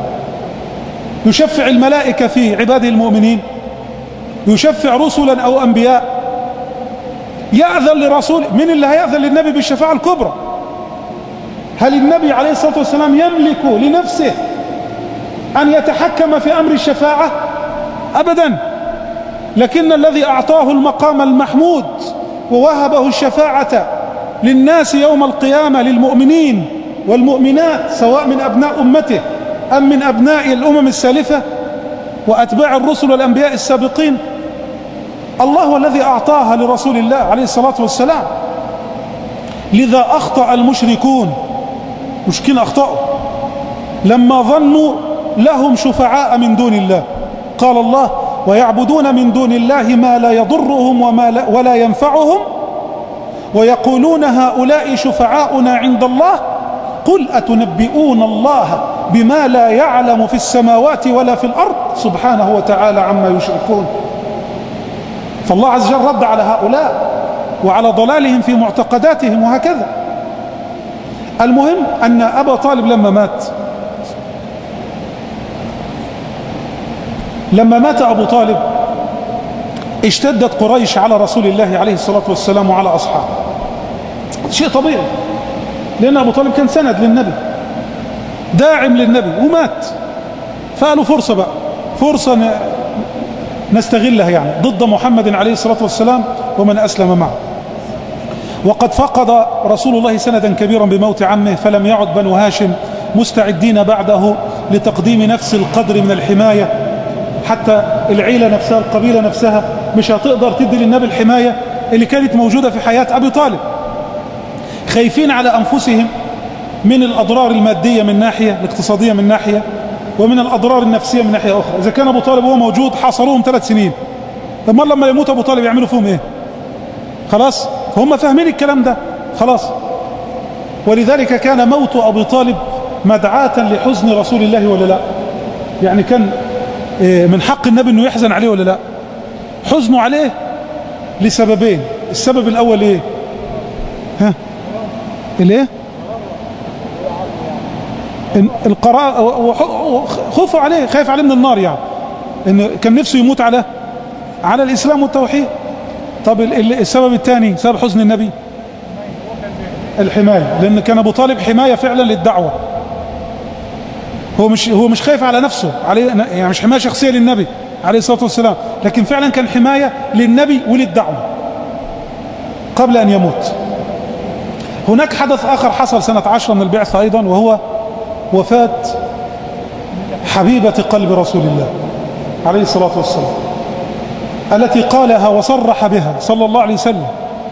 يشفع الملائكة في عباده المؤمنين، يشفع رسلا أو أنبياء، يأذن لرسول. من اللي هيأذن للنبي بالشفاعة الكبرى؟ هل النبي عليه الصلاة والسلام يملك لنفسه أن يتحكم في أمر الشفاعة؟ أبدا. لكن الذي أعطاه المقام المحمود ووهبه الشفاعة للناس يوم القيامة، للمؤمنين والمؤمنات، سواء من أبناء أمته أم من أبناء الأمم السالفة وأتباع الرسل والأنبياء السابقين، الله هو الذي أعطاها لرسول الله عليه الصلاة والسلام. لذا أخطأ المشركون، مشركين أخطأوا لما ظنوا لهم شفعاء من دون الله. قال الله: ويعبدون من دون الله ما لا يضرهم ولا ينفعهم ويقولون هؤلاء شفعاؤنا عند الله قل أتنبئون الله بما لا يعلم في السماوات ولا في الأرض سبحانه وتعالى عما يشركون. فالله عز وجل رد على هؤلاء وعلى ضلالهم في معتقداتهم وهكذا. المهم أن أبا طالب لما مات أبو طالب اشتدت قريش على رسول الله عليه الصلاة والسلام وعلى أصحابه. شيء طبيعي، لأن أبو طالب كان سند للنبي، داعم للنبي، ومات. فقالوا فرصة بقى، فرصة نستغلها يعني ضد محمد عليه الصلاة والسلام ومن أسلم معه. وقد فقد رسول الله سندا كبيرا بموت عمه، فلم يعد بنو هاشم مستعدين بعده لتقديم نفس القدر من الحماية. حتى العيلة نفسها، القبيلة نفسها مش هتقدر تدي للنبي الحماية اللي كانت موجودة في حياة أبي طالب. خايفين على أنفسهم من الأضرار المادية من ناحية، الاقتصادية من ناحية، ومن الأضرار النفسية من ناحية أخرى. إذا كان أبو طالب هو موجود حاصروهم 3 سنين، طب لما يموت أبو طالب يعملوا فيهم إيه؟ خلاص هم فاهمين الكلام ده خلاص. ولذلك كان موت أبي طالب مدعاة لحزن رسول الله ولا لا؟ يعني كان من حق النبي أنه يحزن عليه ولا لا؟ حزنه عليه لسببين. السبب الأول إيه؟ الايه؟ القراء، خوفوا عليه، خايف عليه من النار يعني، ان كان نفسه يموت على الاسلام والتوحيد. طب السبب الثاني، سبب حزن النبي، الحماية، لان كان ابو طالب حماية فعلا للدعوة. هو مش خايف على نفسه، يعني مش حماية شخصية للنبي عليه الصلاة والسلام، لكن فعلا كان حماية للنبي وللدعوة قبل أن يموت. هناك حدث آخر حصل سنة 10 من البعثة أيضا، وهو وفاة حبيبة قلب رسول الله عليه الصلاة والسلام، التي قالها وصرح بها صلى الله عليه وسلم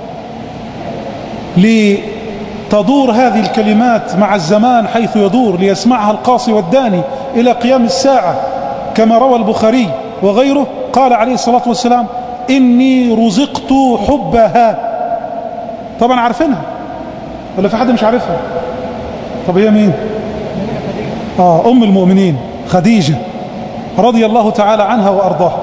لتدور هذه الكلمات مع الزمان حيث يدور، ليسمعها القاصي والداني إلى قيام الساعة، كما روى البخاري وغيره. قال عليه الصلاة والسلام: إني رزقت حبها. طبعا عارفينها ولا في حد مش عارفها؟ طب هي مين؟ أم المؤمنين خديجة رضي الله تعالى عنها وأرضاها.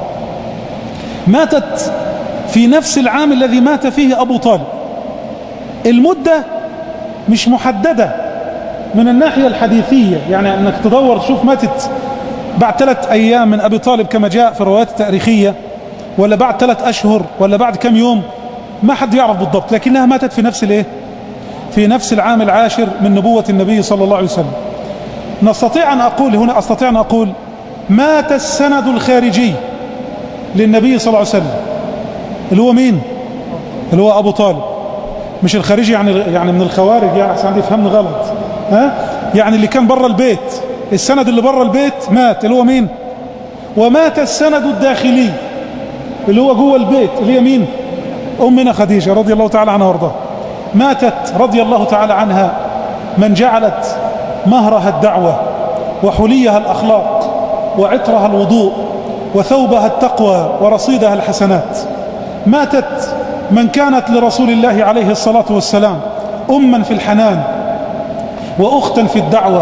ماتت في نفس العام الذي مات فيه أبو طالب. المدة مش محددة من الناحية الحديثية، يعني أنك تدور تشوف ماتت بعد 3 أيام من أبي طالب كما جاء في الروايات التاريخية، ولا بعد 3 أشهر، ولا بعد كم يوم، ما حد يعرف بالضبط، لكنها ماتت في نفس في نفس العام العاشر من نبوة النبي صلى الله عليه وسلم. أستطيع أن أقول مات السند الخارجي للنبي صلى الله عليه وسلم، اللي هو مين؟ اللي هو أبو طالب. مش الخارجي يعني من الخوارج، يعني عشان عندي فهمني غلط، يعني اللي كان بره البيت، السند اللي بره البيت مات، اللي هو مين؟ ومات السند الداخلي اللي هو جوه البيت، اللي هي مين؟ أمنا خديجة رضي الله تعالى عنها وارضاها. ماتت رضي الله تعالى عنها من جعلت مهرها الدعوة، وحليها الأخلاق، وعطرها الوضوء، وثوبها التقوى، ورصيدها الحسنات. ماتت من كانت لرسول الله عليه الصلاة والسلام أما في الحنان، وأختا في الدعوة،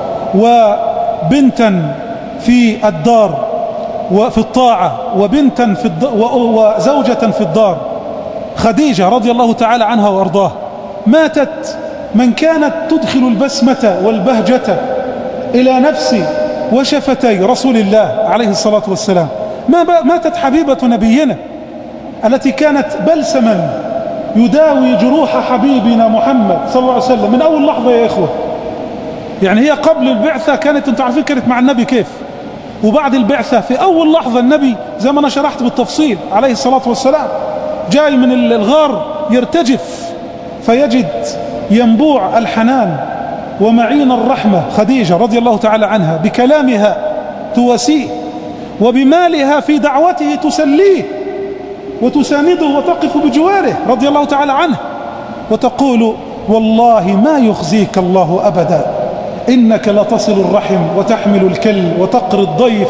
وبنتا في الدار وفي الطاعة، وبنتا وزوجة في الدار، خديجة رضي الله تعالى عنها وأرضاها. ماتت من كانت تدخل البسمة والبهجة إلى نفس وشفتي رسول الله عليه الصلاة والسلام. ماتت حبيبة نبينا التي كانت بلسما يداوي جروح حبيبنا محمد صلى الله عليه وسلم من أول لحظة يا إخوة. يعني هي قبل البعثة كانت، انتوا عارفين كانت مع النبي كيف، وبعد البعثة في أول لحظة النبي زي ما أنا شرحت بالتفصيل عليه الصلاة والسلام جاي من الغار يرتجف، فيجد ينبوع الحنان ومعين الرحمة خديجة رضي الله تعالى عنها، بكلامها تواسيه، وبمالها في دعوته تسليه وتسانده وتقف بجواره رضي الله تعالى عنه، وتقول: والله ما يخزيك الله أبدا، إنك لتصل الرحم وتحمل الكل وتقري الضيف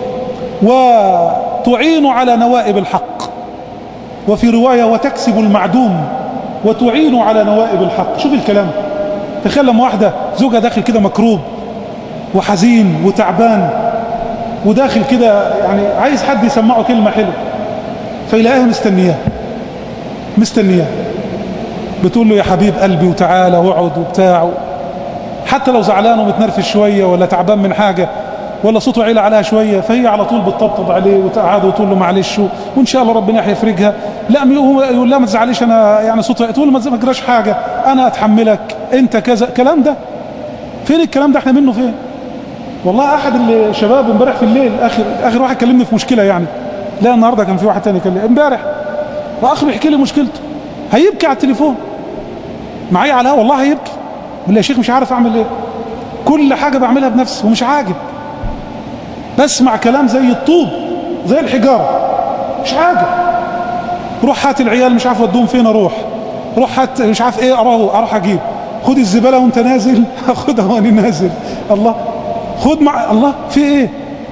وتعين على نوائب الحق. وفي رواية: وتكسب المعدوم وتعين على نوائب الحق. شوف الكلام، تخيل لما واحدة زوجها داخل كده مكروب وحزين وتعبان، وداخل كده يعني عايز حد يسمعه كلمة حلوة، فيلاقيها مستنياه بتقول له: يا حبيب قلبي وتعالى واقعد وبتاع، حتى لو زعلان ومتنرفز شوية ولا تعبان من حاجة ولا صوته عيلة عليها شوية، فهي على طول بتطبطب عليه وتقعد وتقول له: معلش وإن شاء الله ربنا يفرجها. لا، يقول لا ما تزعليش، أنا يعني صوته، تقول له: ما تجراش حاجة، أنا أتحملك، أنت كذا. الكلام ده فين؟ الكلام ده احنا منه فين؟ والله أحد الشباب امبارح في الليل، آخر واحد كلمني في مشكلة، يعني لا النهاردة كان في واحد تاني كلمني امبارح، وآخر يحكي لي مشكلته، هيبكي على التليفون معايا على الهوا، والله هيبكي، ولا يا شيخ مش عارف أعمل إيه، كل حاجة بعملها بنفسي ومش عاجب، بسمع كلام زي الطوب زي الحجارة مش عاجب. روح هات العيال مش عارف ودوهم فين، روح هات مش عارف ايه، اروح اجيب، خد الزبالة وانت نازل، خدها وانا نازل، الله خد مع الله، في ايه؟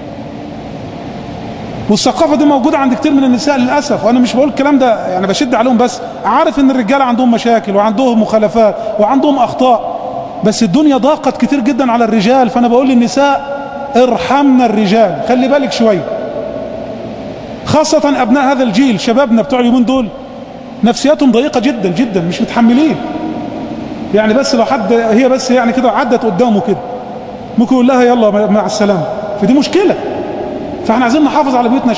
والثقافة دي موجودة عند كتير من النساء للأسف. وأنا مش بقول الكلام ده يعني بشد عليهم، بس عارف ان الرجالة عندهم مشاكل وعندهم مخالفات وعندهم أخطاء، بس الدنيا ضاقت كتير جدا على الرجال. فأنا بقول للنساء: ارحمنا الرجال، خلي بالك شوية، خاصة أبناء هذا الجيل، شبابنا بتوع اليومين دول نفسياتهم ضيقة جدا جدا، مش متحملين. يعني بس لو حد هي بس يعني كده عدت قدامه كده ممكن يقول لها يلا مع السلامة، فدي مشكلة. فاحنا عايزين نحافظ على بيوتنا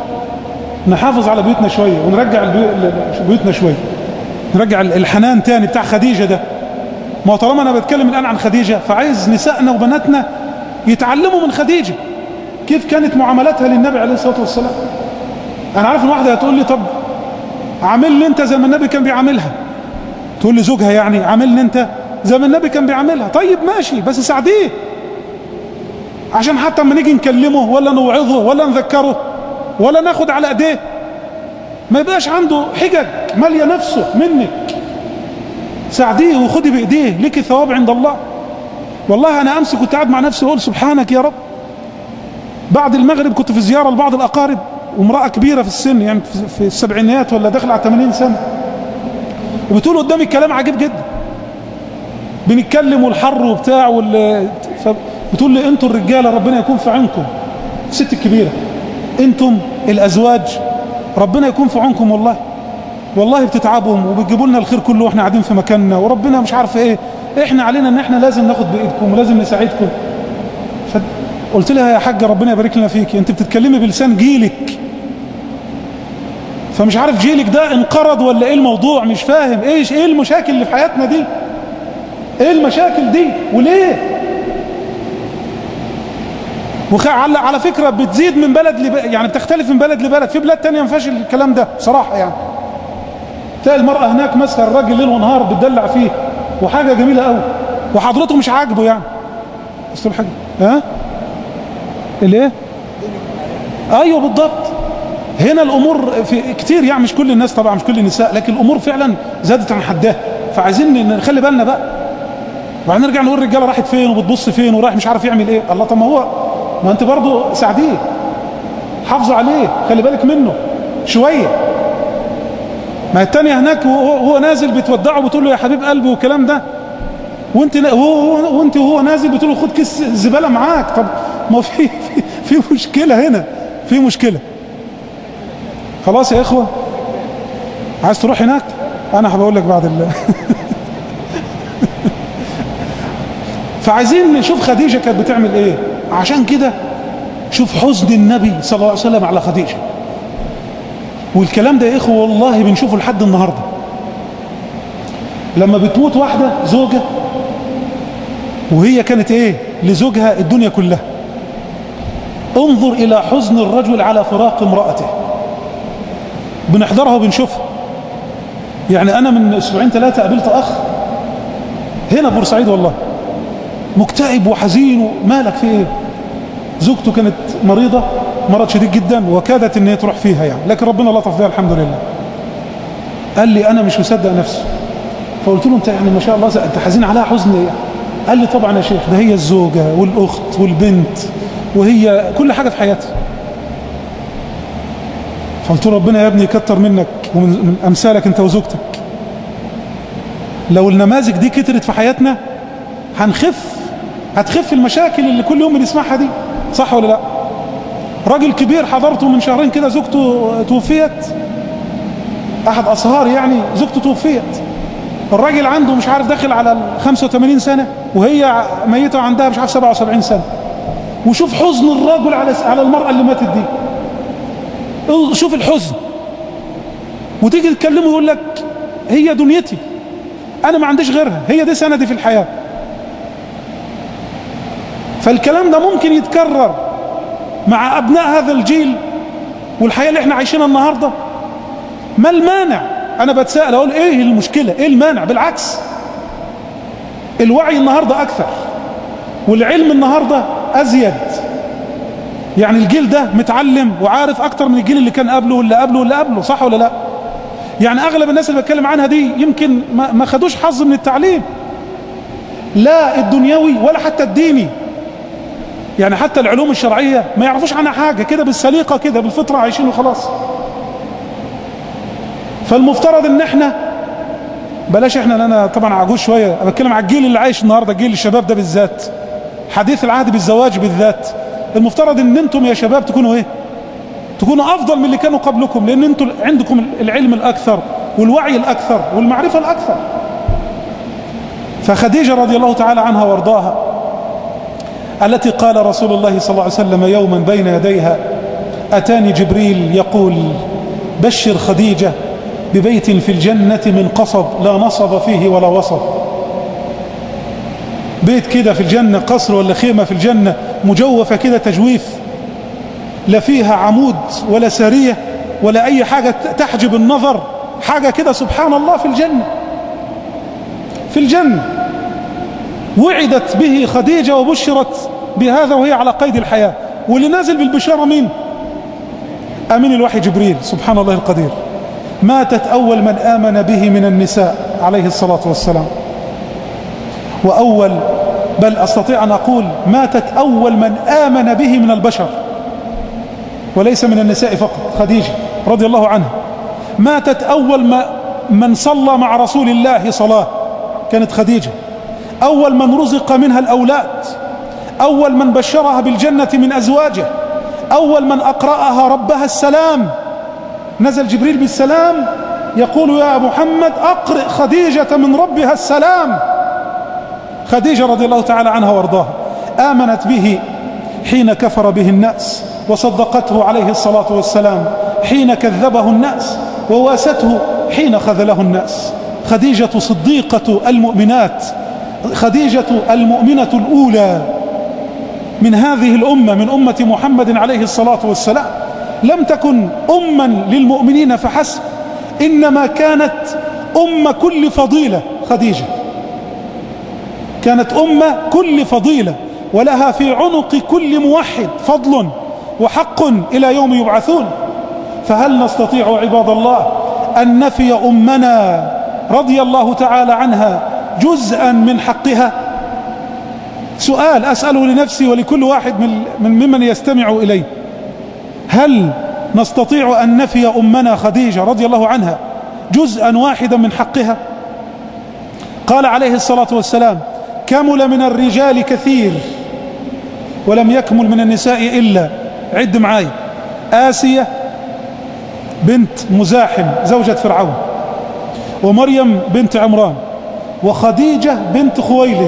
شوية، ونرجع بيوتنا شوية، نرجع الحنان تاني بتاع خديجة ده. ما هو طالما انا بتكلم الآن عن خديجة، فعايز نسائنا وبناتنا يتعلموا من خديجة كيف كانت معاملتها للنبي عليه الصلاة والسلام. أنا عارف إن واحدة هتقول لي طب عاملني أنت زي ما النبي كان بيعاملها، تقول لي زوجها يعني عاملني أنت زي ما النبي كان بيعاملها. طيب ماشي، بس ساعديه، عشان حتى لما نيجي نكلمه ولا نوعظه ولا نذكره ولا ناخد على ايديه ما يبقاش عنده حجج ماليه نفسه منك. ساعديه وخدي بايديه، ليكي ثواب عند الله. والله انا امس كنت قاعد مع نفسي اقول سبحانك يا رب. بعد المغرب كنت في زياره لبعض الاقارب، وامراه كبيره في السن يعني في السبعينات ولا داخله على 80 سنه، وبتقول قدامي الكلام عجيب جدا، بنتكلم والحر وبتاع بتقول لي انتوا الرجاله ربنا يكون في عونكم، الست الكبيره، انتم الازواج ربنا يكون في عونكم، والله بتتعبوا وبتجيبوا لنا الخير كله واحنا قاعدين في مكاننا، وربنا مش عارف ايه، احنا علينا ان احنا لازم ناخد بايدكم ولازم نساعدكم. قلت لها يا حاجه ربنا يبارك لنا فيك، انت بتتكلمي بلسان جيلك، فمش عارف جيلك ده انقرض ولا ايه الموضوع، مش فاهم ايه المشاكل اللي في حياتنا دي، ايه المشاكل دي وليه. على فكرة بتزيد من بلد يعني بتختلف من بلد لبلد. في بلاد تانية ما فيهاش الكلام ده بصراحة، يعني تلاقي المرأة هناك ماسكة الراجل ليل ونهار بتدلع فيه وحاجة جميلة قوي، وحضرته مش عاجبه يعني اسلوب حاجة. ها الايه؟ ايوه بالضبط. هنا الامور في كتير يعني، مش كل الناس طبعا، مش كل النساء، لكن الامور فعلا زادت عن حدها، فعايزين نخلي بالنا بقى. وبعدين نرجع نقول الرجاله راحت فين وبتبص فين ورايح مش عارف يعمل ايه. الله، طب ما انت برضه ساعديه، حافظوا عليه، خلي بالك منه شويه. ما التانية هناك وهو نازل بتودعه بتقول له يا حبيب قلبي والكلام ده، وانت وهو نازل بتقول له خد كيس الزباله معاك. طب ما في مشكله هنا، في مشكله. خلاص يا اخوه، عايز تروح هناك انا هبقول لك بعد فعايزين نشوف خديجه كانت بتعمل ايه. عشان كده شوف حزن النبي صلى الله عليه وسلم على خديجه، والكلام ده يا اخوه والله بنشوفه لحد النهارده. لما بتموت واحده زوجه وهي كانت ايه لزوجها الدنيا كلها، انظر الى حزن الرجل على فراق امرأته. بنحضرها وبنشوفها. يعني انا من اسبوعين ثلاثه قابلت اخ هنا في بورسعيد، والله مكتئب وحزين. مالك في ايه؟ زوجته كانت مريضه مرض شديد جدا وكادت ان هي تروح فيها يعني، لكن ربنا لطف بها الحمد لله. قال لي انا مش مصدق نفسي. فقلت له انت يعني ما شاء الله انت حزين عليها حزن ايه؟ قال لي طبعا يا شيخ، ده هي الزوجه والاخت والبنت وهي كل حاجه في حياتي. فقلت له ربنا يا ابني يكتر منك ومن امثالك انت وزوجتك. لو النماذج دي كترت في حياتنا هتخف المشاكل اللي كل يوم بنسمعها دي، صح ولا لا؟ راجل كبير حضرته من شهرين كده زوجته توفيت، احد اصهار يعني زوجته توفيت. الراجل عنده مش عارف داخل على 85 سنة وهي ميتة عندها مش عارف 77 سنة. وشوف حزن الرجل على المرأة اللي ماتت دي، شوف الحزن. وتيجي تتكلمه يقول لك هي دنيتي، انا ما عنديش غيرها، هي دي سندي في الحياة. فالكلام ده ممكن يتكرر مع ابناء هذا الجيل والحياة اللي احنا عايشينها النهاردة. ما المانع؟ انا بتساءل اقول ايه المشكلة، ايه المانع؟ بالعكس، الوعي النهاردة اكثر والعلم النهاردة ازيد. يعني الجيل ده متعلم وعارف اكتر من الجيل اللي كان قبله واللي قبله واللي قبله، صح ولا لا؟ يعني اغلب الناس اللي بتكلم عنها دي يمكن ما خدوش حظ من التعليم، لا الدنيوي ولا حتى الديني. يعني حتى العلوم الشرعية ما يعرفوش عنها حاجة، كده بالسليقة كده بالفطرة عايشين وخلاص. فالمفترض ان احنا بلاش احنا، انا طبعا عجوز شوية، بتكلم على الجيل اللي عايش النهاردة، جيل الشباب ده بالذات، حديث العهد بالزواج بالذات. المفترض ان انتم يا شباب تكونوا ايه؟ تكونوا افضل من اللي كانوا قبلكم، لان انتم عندكم العلم الاكثر والوعي الاكثر والمعرفة الاكثر. فخديجة رضي الله تعالى عنها وارضاها، التي قال رسول الله صلى الله عليه وسلم يوما بين يديها اتاني جبريل يقول بشر خديجة ببيت في الجنة من قصب لا نصب فيه ولا وصب. بيت كده في الجنة، قصر ولا خيمة في الجنة مجوفة كده تجويف، لا فيها عمود ولا سارية ولا أي حاجة تحجب النظر، حاجة كده سبحان الله في الجنة. في الجنة وعدت به خديجة وبشرت بهذا وهي على قيد الحياة. واللي نازل بالبشارة مين؟ أمين الوحي جبريل سبحان الله القدير. ماتت أول من آمن به من النساء عليه الصلاة والسلام، وأول بل أستطيع أن أقول ماتت أول من آمن به من البشر وليس من النساء فقط. خديجة رضي الله عنها ماتت أول من صلى مع رسول الله صلاة كانت خديجة، أول من رزق منها الأولاد، أول من بشرها بالجنة من أزواجه، أول من أقرأها ربها السلام. نزل جبريل بالسلام يقول يا محمد أقرئ خديجة من ربها السلام. خديجة رضي الله تعالى عنها وارضاها آمنت به حين كفر به الناس، وصدقته عليه الصلاة والسلام حين كذبه الناس، وواسته حين خذله الناس. خديجة صديقة المؤمنات، خديجة المؤمنة الأولى من هذه الأمة، من أمة محمد عليه الصلاة والسلام. لم تكن أما للمؤمنين فحسب، إنما كانت أم كل فضيلة. خديجة كانت أم كل فضيلة، ولها في عنق كل موحد فضل وحق إلى يوم يبعثون. فهل نستطيع عباد الله أن نفي أمنا رضي الله تعالى عنها جزءا من حقها؟ سؤال أسأله لنفسي ولكل واحد ممن يستمع إليه. هل نستطيع أن نفي أمنا خديجة رضي الله عنها جزءا واحدا من حقها؟ قال عليه الصلاة والسلام كمل من الرجال كثير ولم يكمل من النساء إلا، عد معاي، آسية بنت مزاحم زوجة فرعون، ومريم بنت عمران، وخديجة بنت خويلد.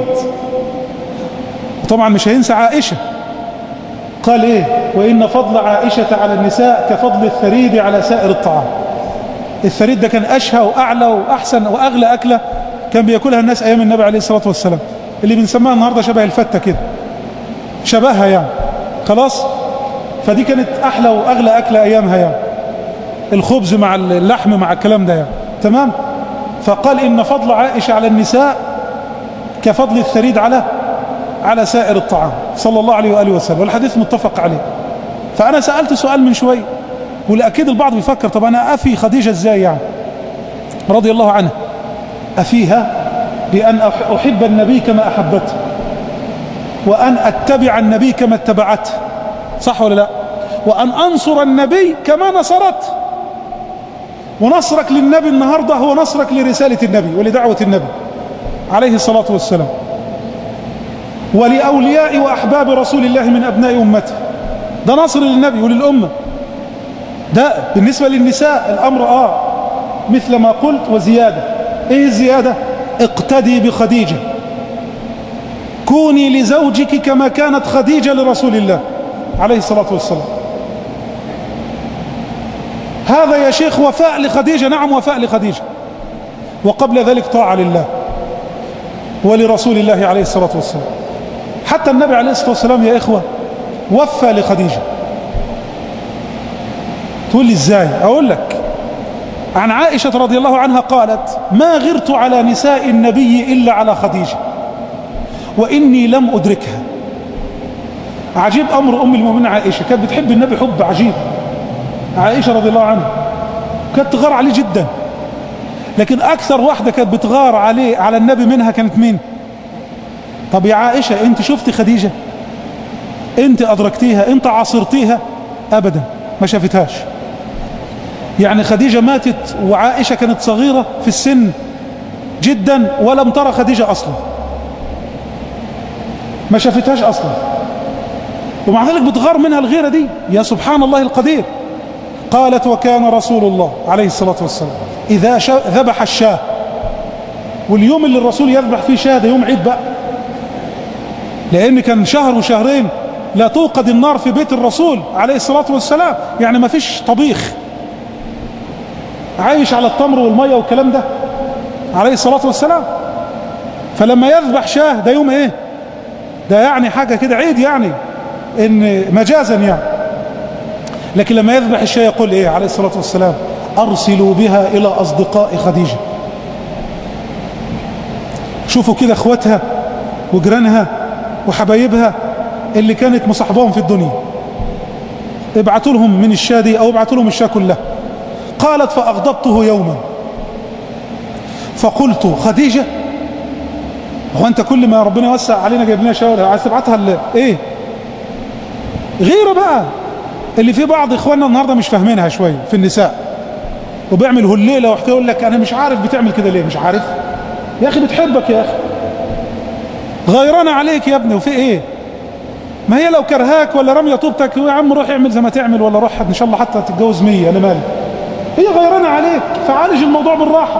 طبعا مش هينسى عائشة. قال ايه؟ وإن فضل عائشة على النساء كفضل الثريد على سائر الطعام. الثريد ده كان أشهى وأعلى وأحسن وأغلى أكلة كان بيأكلها الناس أيام النبي عليه الصلاة والسلام، اللي بنسميها النهاردة شبه الفتة كده، شبهها يعني خلاص. فدي كانت أحلى وأغلى أكلة أيامها يعني، الخبز مع اللحم مع الكلام ده يعني. تمام. فقال إن فضل عائشة على النساء كفضل الثريد على سائر الطعام صلى الله عليه وآله وسلم، والحديث متفق عليه. فأنا سألت سؤال من شوي، والأكيد البعض بيفكر طب أنا أفي خديجة إزاي يعني رضي الله عنها؟ أفيها بأن أحب النبي كما أحبته، وأن أتبع النبي كما اتبعته، صح ولا لا؟ وأن أنصر النبي كما نصرته. ونصرك للنبي النهاردة هو نصرك لرسالة النبي ولدعوة النبي عليه الصلاة والسلام، ولأولياء وأحباب رسول الله من أبناء أمته. ده نصر للنبي وللأمة. ده بالنسبة للنساء الأمر مثل ما قلت وزيادة. إيه الزيادة؟ اقتدي بخديجة، كوني لزوجك كما كانت خديجة لرسول الله عليه الصلاة والسلام. هذا يا شيخ وفاء لخديجة. نعم وفاء لخديجة، وقبل ذلك طاعة لله ولرسول الله عليه الصلاة والسلام. حتى النبي عليه الصلاة والسلام يا إخوة وفى لخديجة. تقول لي إزاي؟ أقول لك. عن عائشة رضي الله عنها قالت ما غرت على نساء النبي إلا على خديجة وإني لم أدركها. عجيب أمر أم المؤمنين عائشة، كانت بتحب النبي حب عجيب. عائشة رضي الله عنها كانت تغار عليه جدا، لكن أكثر واحدة كانت بتغار على النبي منها كانت مين؟ طب يا عائشة أنت شفتي خديجة؟ أنت أدركتيها؟ أنت عاصرتيها؟ أبدا ما شافتهاش. يعني خديجة ماتت وعائشة كانت صغيرة في السن جدا، ولم ترى خديجة أصلا، ما شافتهاش أصلا، ومع ذلك بتغار منها الغيرة دي. يا سبحان الله القدير. قالت وكان رسول الله عليه الصلاة والسلام إذا ذبح الشاة، واليوم اللي الرسول يذبح فيه شاة ده يوم عيد بقى، لأن كان شهر وشهرين لا توقد النار في بيت الرسول عليه الصلاة والسلام، يعني ما فيش طبيخ، عايش على التمر والمية والكلام ده عليه الصلاة والسلام. فلما يذبح شاه ده يوم ايه؟ ده يعني حاجة كده عيد يعني، إن مجازا يعني. لكن لما يذبح الشاة يقول إيه عليه الصلاة والسلام؟ أرسلوا بها إلى أصدقاء خديجة. شوفوا كده اخواتها وجيرانها وحبايبها اللي كانت مصاحبهم في الدنيا، ابعتوا لهم من الشاة دي أو ابعتوا لهم الشاة كلها. قالت فأغضبته يوما فقلت خديجة، هو أنت كل ما ربنا يوسع علينا جايب لنا شاة عايز تبعتها إيه؟ غيره بقى اللي في بعض إخواننا النهاردة مش فاهمينها شوية في النساء، وبيعمل هليلة وحكاية يقول لك أنا مش عارف بتعمل كده ليه. مش عارف يا أخي، بتحبك يا أخي، غيرانة عليك يا ابني، وفي إيه؟ ما هي لو كرهاك ولا رمية طوبتك يا عم روح اعمل زي ما تعمل، ولا روح إن شاء الله حتى تتجوز 100، أنا مالي. هي غيرانة عليك، فعالج الموضوع بالراحة،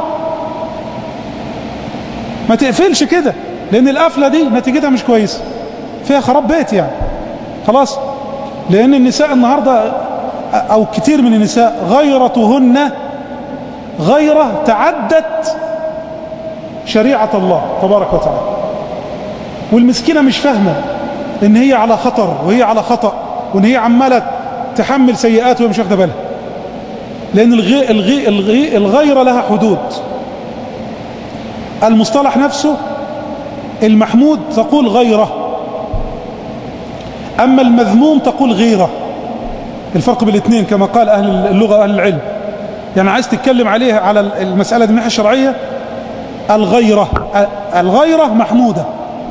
ما تقفلش كده، لأن القفلة دي نتيجتها مش كويسة، فيها خراب بيت يعني. خلاص، لأن النساء النهاردة أو كتير من النساء غيرتهن غيرة تعدت شريعة الله تبارك وتعالى، والمسكينة مش فاهمة إن هي على خطر وهي على خطأ، وإن هي عمالة تحمل سيئات وهي مش واخدة بالها، لأن الغيرة لها حدود. المصطلح نفسه المحمود تقول غيرة، أما المذموم تقول غيرة. الفرق بين الاثنين كما قال أهل اللغة وأهل العلم. يعني عايز تتكلم عليها على المسألة دي من الناحية الشرعية، الغيرة محمودة،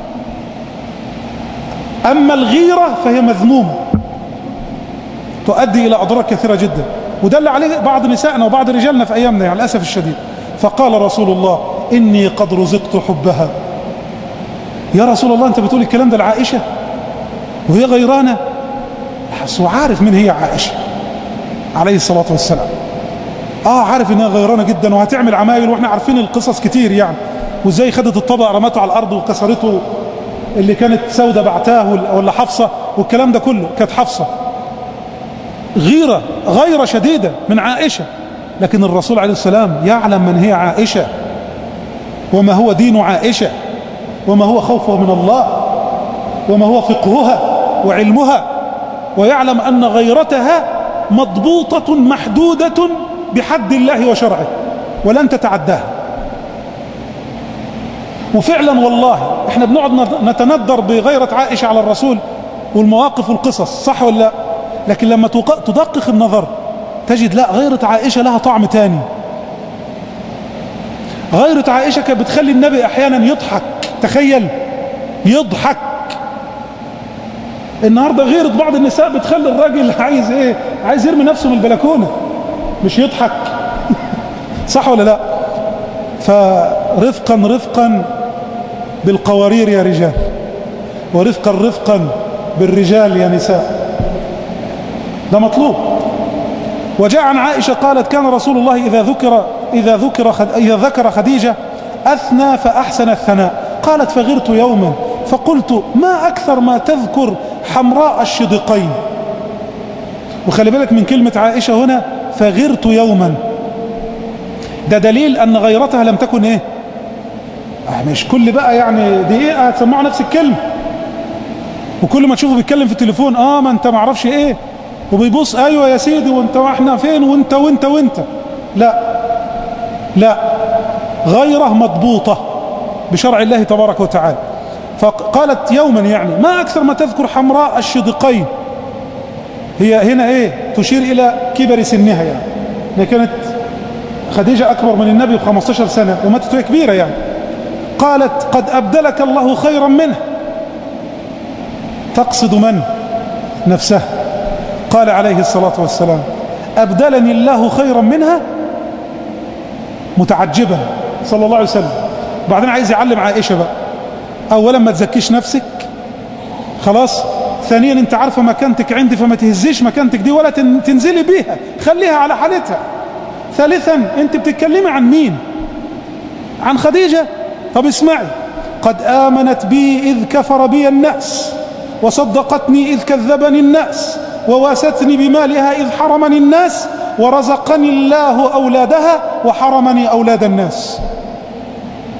أما الغيرة فهي مذمومة تؤدي إلى أضرار كثيرة جدا، ودل عليه بعض نسائنا وبعض رجالنا في أيامنا يعني للأسف الشديد. فقال رسول الله إني قد رزقت حبها. يا رسول الله أنت بتقول الكلام ده لعائشة وهي غيرانة؟ هو عارف من هي عائشة عليه الصلاة والسلام، عارف انها غيرانة جدا وهتعمل عمايل، واحنا عارفين القصص كتير يعني، وازاي خدت الطبق رمته على الارض وكسرته، اللي كانت سودة بعتاه ولا حفصة، والكلام ده كله كانت حفصة. غيرة شديدة من عائشة، لكن الرسول عليه السلام يعلم من هي عائشة، وما هو دين عائشة، وما هو خوفه من الله، وما هو فقهها وعلمها، ويعلم أن غيرتها مضبوطة محدودة بحد الله وشرعه ولن تتعداها. وفعلا والله احنا بنقعد نتندر بغيرة عائشة على الرسول والمواقف والقصص، صح ولا لا؟ لكن لما تدقق النظر تجد لا، غيرة عائشة لها طعم تاني. غيرة عائشة كانت بتخلي النبي احيانا يضحك، تخيل يضحك. النهاردة غيرة بعض النساء بتخلي الراجل عايز ايه؟ عايز يرمي نفسه من البلكونة مش يضحك. صح ولا لا؟ فرفقا بالقوارير يا رجال، ورفقا بالرجال يا نساء، ده مطلوب. وجاء عن عائشة قالت كان رسول الله إذا ذكر خديجة أثنى فأحسن الثناء. قالت فغرت يوما فقلت ما أكثر ما تذكر حمراء الشدقين. وخلي بالك من كلمة عائشة هنا فغرت يوما، ده دليل أن غيرتها لم تكن إيه؟ مش كل بقى يعني دقيقة هتسمعوا نفس الكلمة، وكل ما تشوفه بيتكلم في التليفون ما انت ما عرفش ايه، وبيبص ايوه يا سيدي وانت واحنا فين وانت. لا، غيره مضبوطة بشرع الله تبارك وتعالى. فقالت يوما يعني ما أكثر ما تذكر حمراء الشدقين. هي هنا ايه؟ تشير إلى كبر سنها يعني، هي كانت خديجة أكبر من النبي ب15 سنة وماتت وهي كبيرة يعني. قالت قد أبدلك الله خيرا منه. تقصد من؟ نفسها. قال عليه الصلاة والسلام أبدلني الله خيرا منها، متعجبا صلى الله عليه وسلم. بعدين عايز يعلم عائشة بقى، أولا ما تزكيش نفسك، خلاص. ثانيا انت عارفة مكانتك عندي فما تهزيش مكانتك دي ولا تنزلي بيها، خليها على حالتها. ثالثا انت بتتكلمي عن مين؟ عن خديجة. طب اسمعي، قد آمنت بي إذ كفر بي الناس، وصدقتني إذ كذبني الناس، وواستني بمالها إذ حرمني الناس، ورزقني الله أولادها وحرمني أولاد الناس.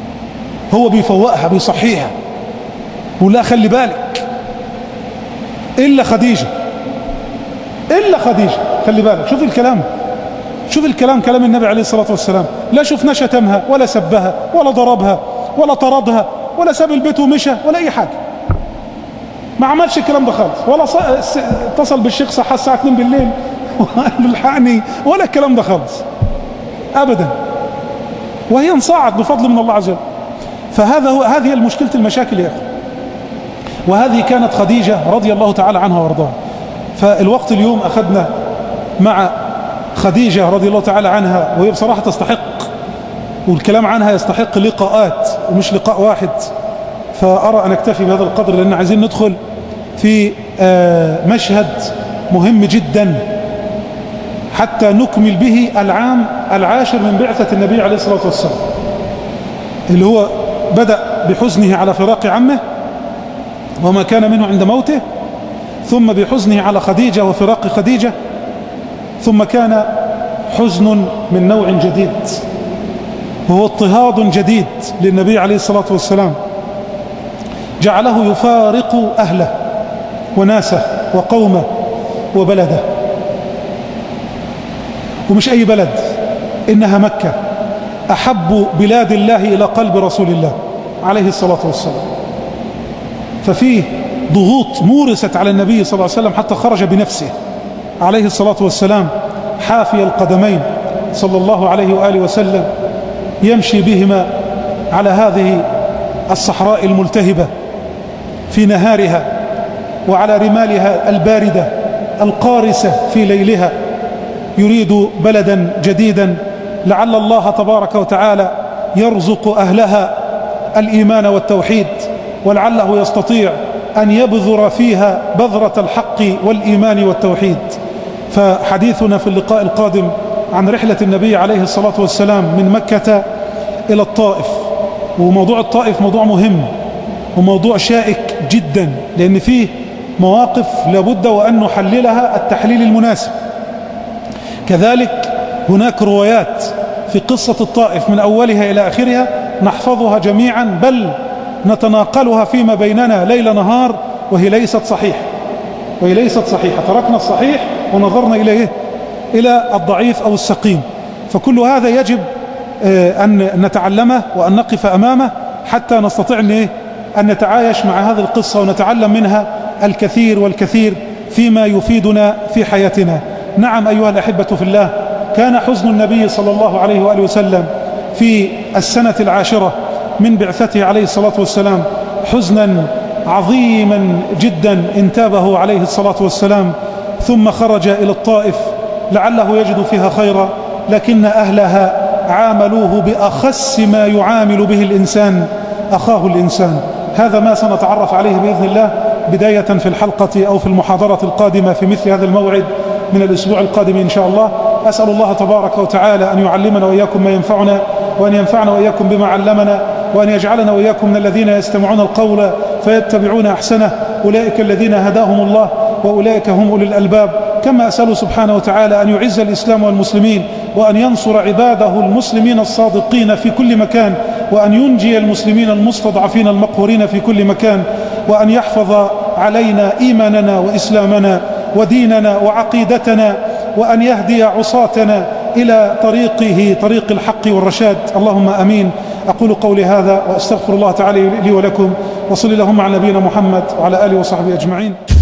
هو بيفوقها بيصحيها، بيقول لها خلي بالك، إلا خديجة، إلا خديجة. خلي بالك، شوف الكلام، شوف الكلام، كلام النبي عليه الصلاة والسلام. لا شفنا شتمها ولا سبها ولا ضربها ولا طردها ولا ساب البيت ومشى ولا أي حاجة، ما عملش الكلام ده خالص، ولا اتصل بالشيخ صحة الساعة 2 بالليل وقال له الحقني، ولا الكلام ده خالص أبدا، وهي انصاعت بفضل من الله عز وجل. هذه المشكلة، المشاكل يا أخي. وهذه كانت خديجة رضي الله تعالى عنها وارضاها. فالوقت اليوم أخذنا مع خديجة رضي الله تعالى عنها، وهي بصراحة تستحق، والكلام عنها يستحق لقاءات ومش لقاء واحد، فأرى أن أكتفي بهذا القدر، لأن عايزين ندخل في مشهد مهم جدا حتى نكمل به العام 10 من بعثة النبي عليه الصلاة والسلام، اللي هو بدأ بحزنه على فراق عمه وما كان منه عند موته، ثم بحزنه على خديجة وفراق خديجة، ثم كان حزن من نوع جديد، وهو اضطهاد جديد للنبي عليه الصلاة والسلام، جعله يفارق أهله وناسه وقومه وبلده، ومش أي بلد، إنها مكة، أحب بلاد الله إلى قلب رسول الله عليه الصلاة والسلام. ففيه ضغوط مورست على النبي صلى الله عليه وسلم حتى خرج بنفسه عليه الصلاة والسلام حافي القدمين صلى الله عليه وآله وسلم، يمشي بهما على هذه الصحراء الملتهبة في نهارها، وعلى رمالها الباردة القارسة في ليلها، يريد بلدا جديدا لعل الله تبارك وتعالى يرزق أهلها الإيمان والتوحيد، ولعله يستطيع أن يبذر فيها بذرة الحق والإيمان والتوحيد. فحديثنا في اللقاء القادم عن رحلة النبي عليه الصلاة والسلام من مكة إلى الطائف. وموضوع الطائف موضوع مهم وموضوع شائك جدا، لأن فيه مواقف لابد وأن نحللها التحليل المناسب. كذلك هناك روايات في قصة الطائف من أولها إلى آخرها نحفظها جميعا، بل نتناقلها فيما بيننا ليل نهار، وهي ليست صحيحة. تركنا الصحيح ونظرنا إلى إيه؟ إلى الضعيف أو السقيم. فكل هذا يجب أن نتعلمه وأن نقف أمامه حتى نستطيع أن نتعايش مع هذه القصة ونتعلم منها الكثير والكثير فيما يفيدنا في حياتنا. نعم أيها الأحبة في الله، كان حزن النبي صلى الله عليه وآله وسلم في السنة 10 من بعثته عليه الصلاة والسلام حزنا عظيما جدا انتابه عليه الصلاة والسلام، ثم خرج إلى الطائف لعله يجد فيها خيرا، لكن أهلها عاملوه بأخس ما يعامل به الإنسان أخاه الإنسان. هذا ما سنتعرف عليه بإذن الله بداية في الحلقة أو في المحاضرة القادمة في مثل هذا الموعد من الأسبوع القادم إن شاء الله. أسأل الله تبارك وتعالى أن يعلمنا وإياكم ما ينفعنا، وأن ينفعنا وإياكم بما علمنا، وأن يجعلنا وإياكم من الذين يستمعون القول فيتبعون أحسنه، أولئك الذين هداهم الله وأولئك هم أولي الألباب. كما أسأل سبحانه وتعالى أن يعز الإسلام والمسلمين، وأن ينصر عباده المسلمين الصادقين في كل مكان، وأن ينجي المسلمين المستضعفين المقهورين في كل مكان، وأن يحفظ علينا إيماننا وإسلامنا وديننا وعقيدتنا، وأن يهدي عصاتنا إلى طريقه، طريق الحق والرشاد. اللهم أمين. أقول قولي هذا وأستغفر الله تعالى لي ولكم، وصل اللهم على نبينا محمد وعلى آله وصحبه أجمعين.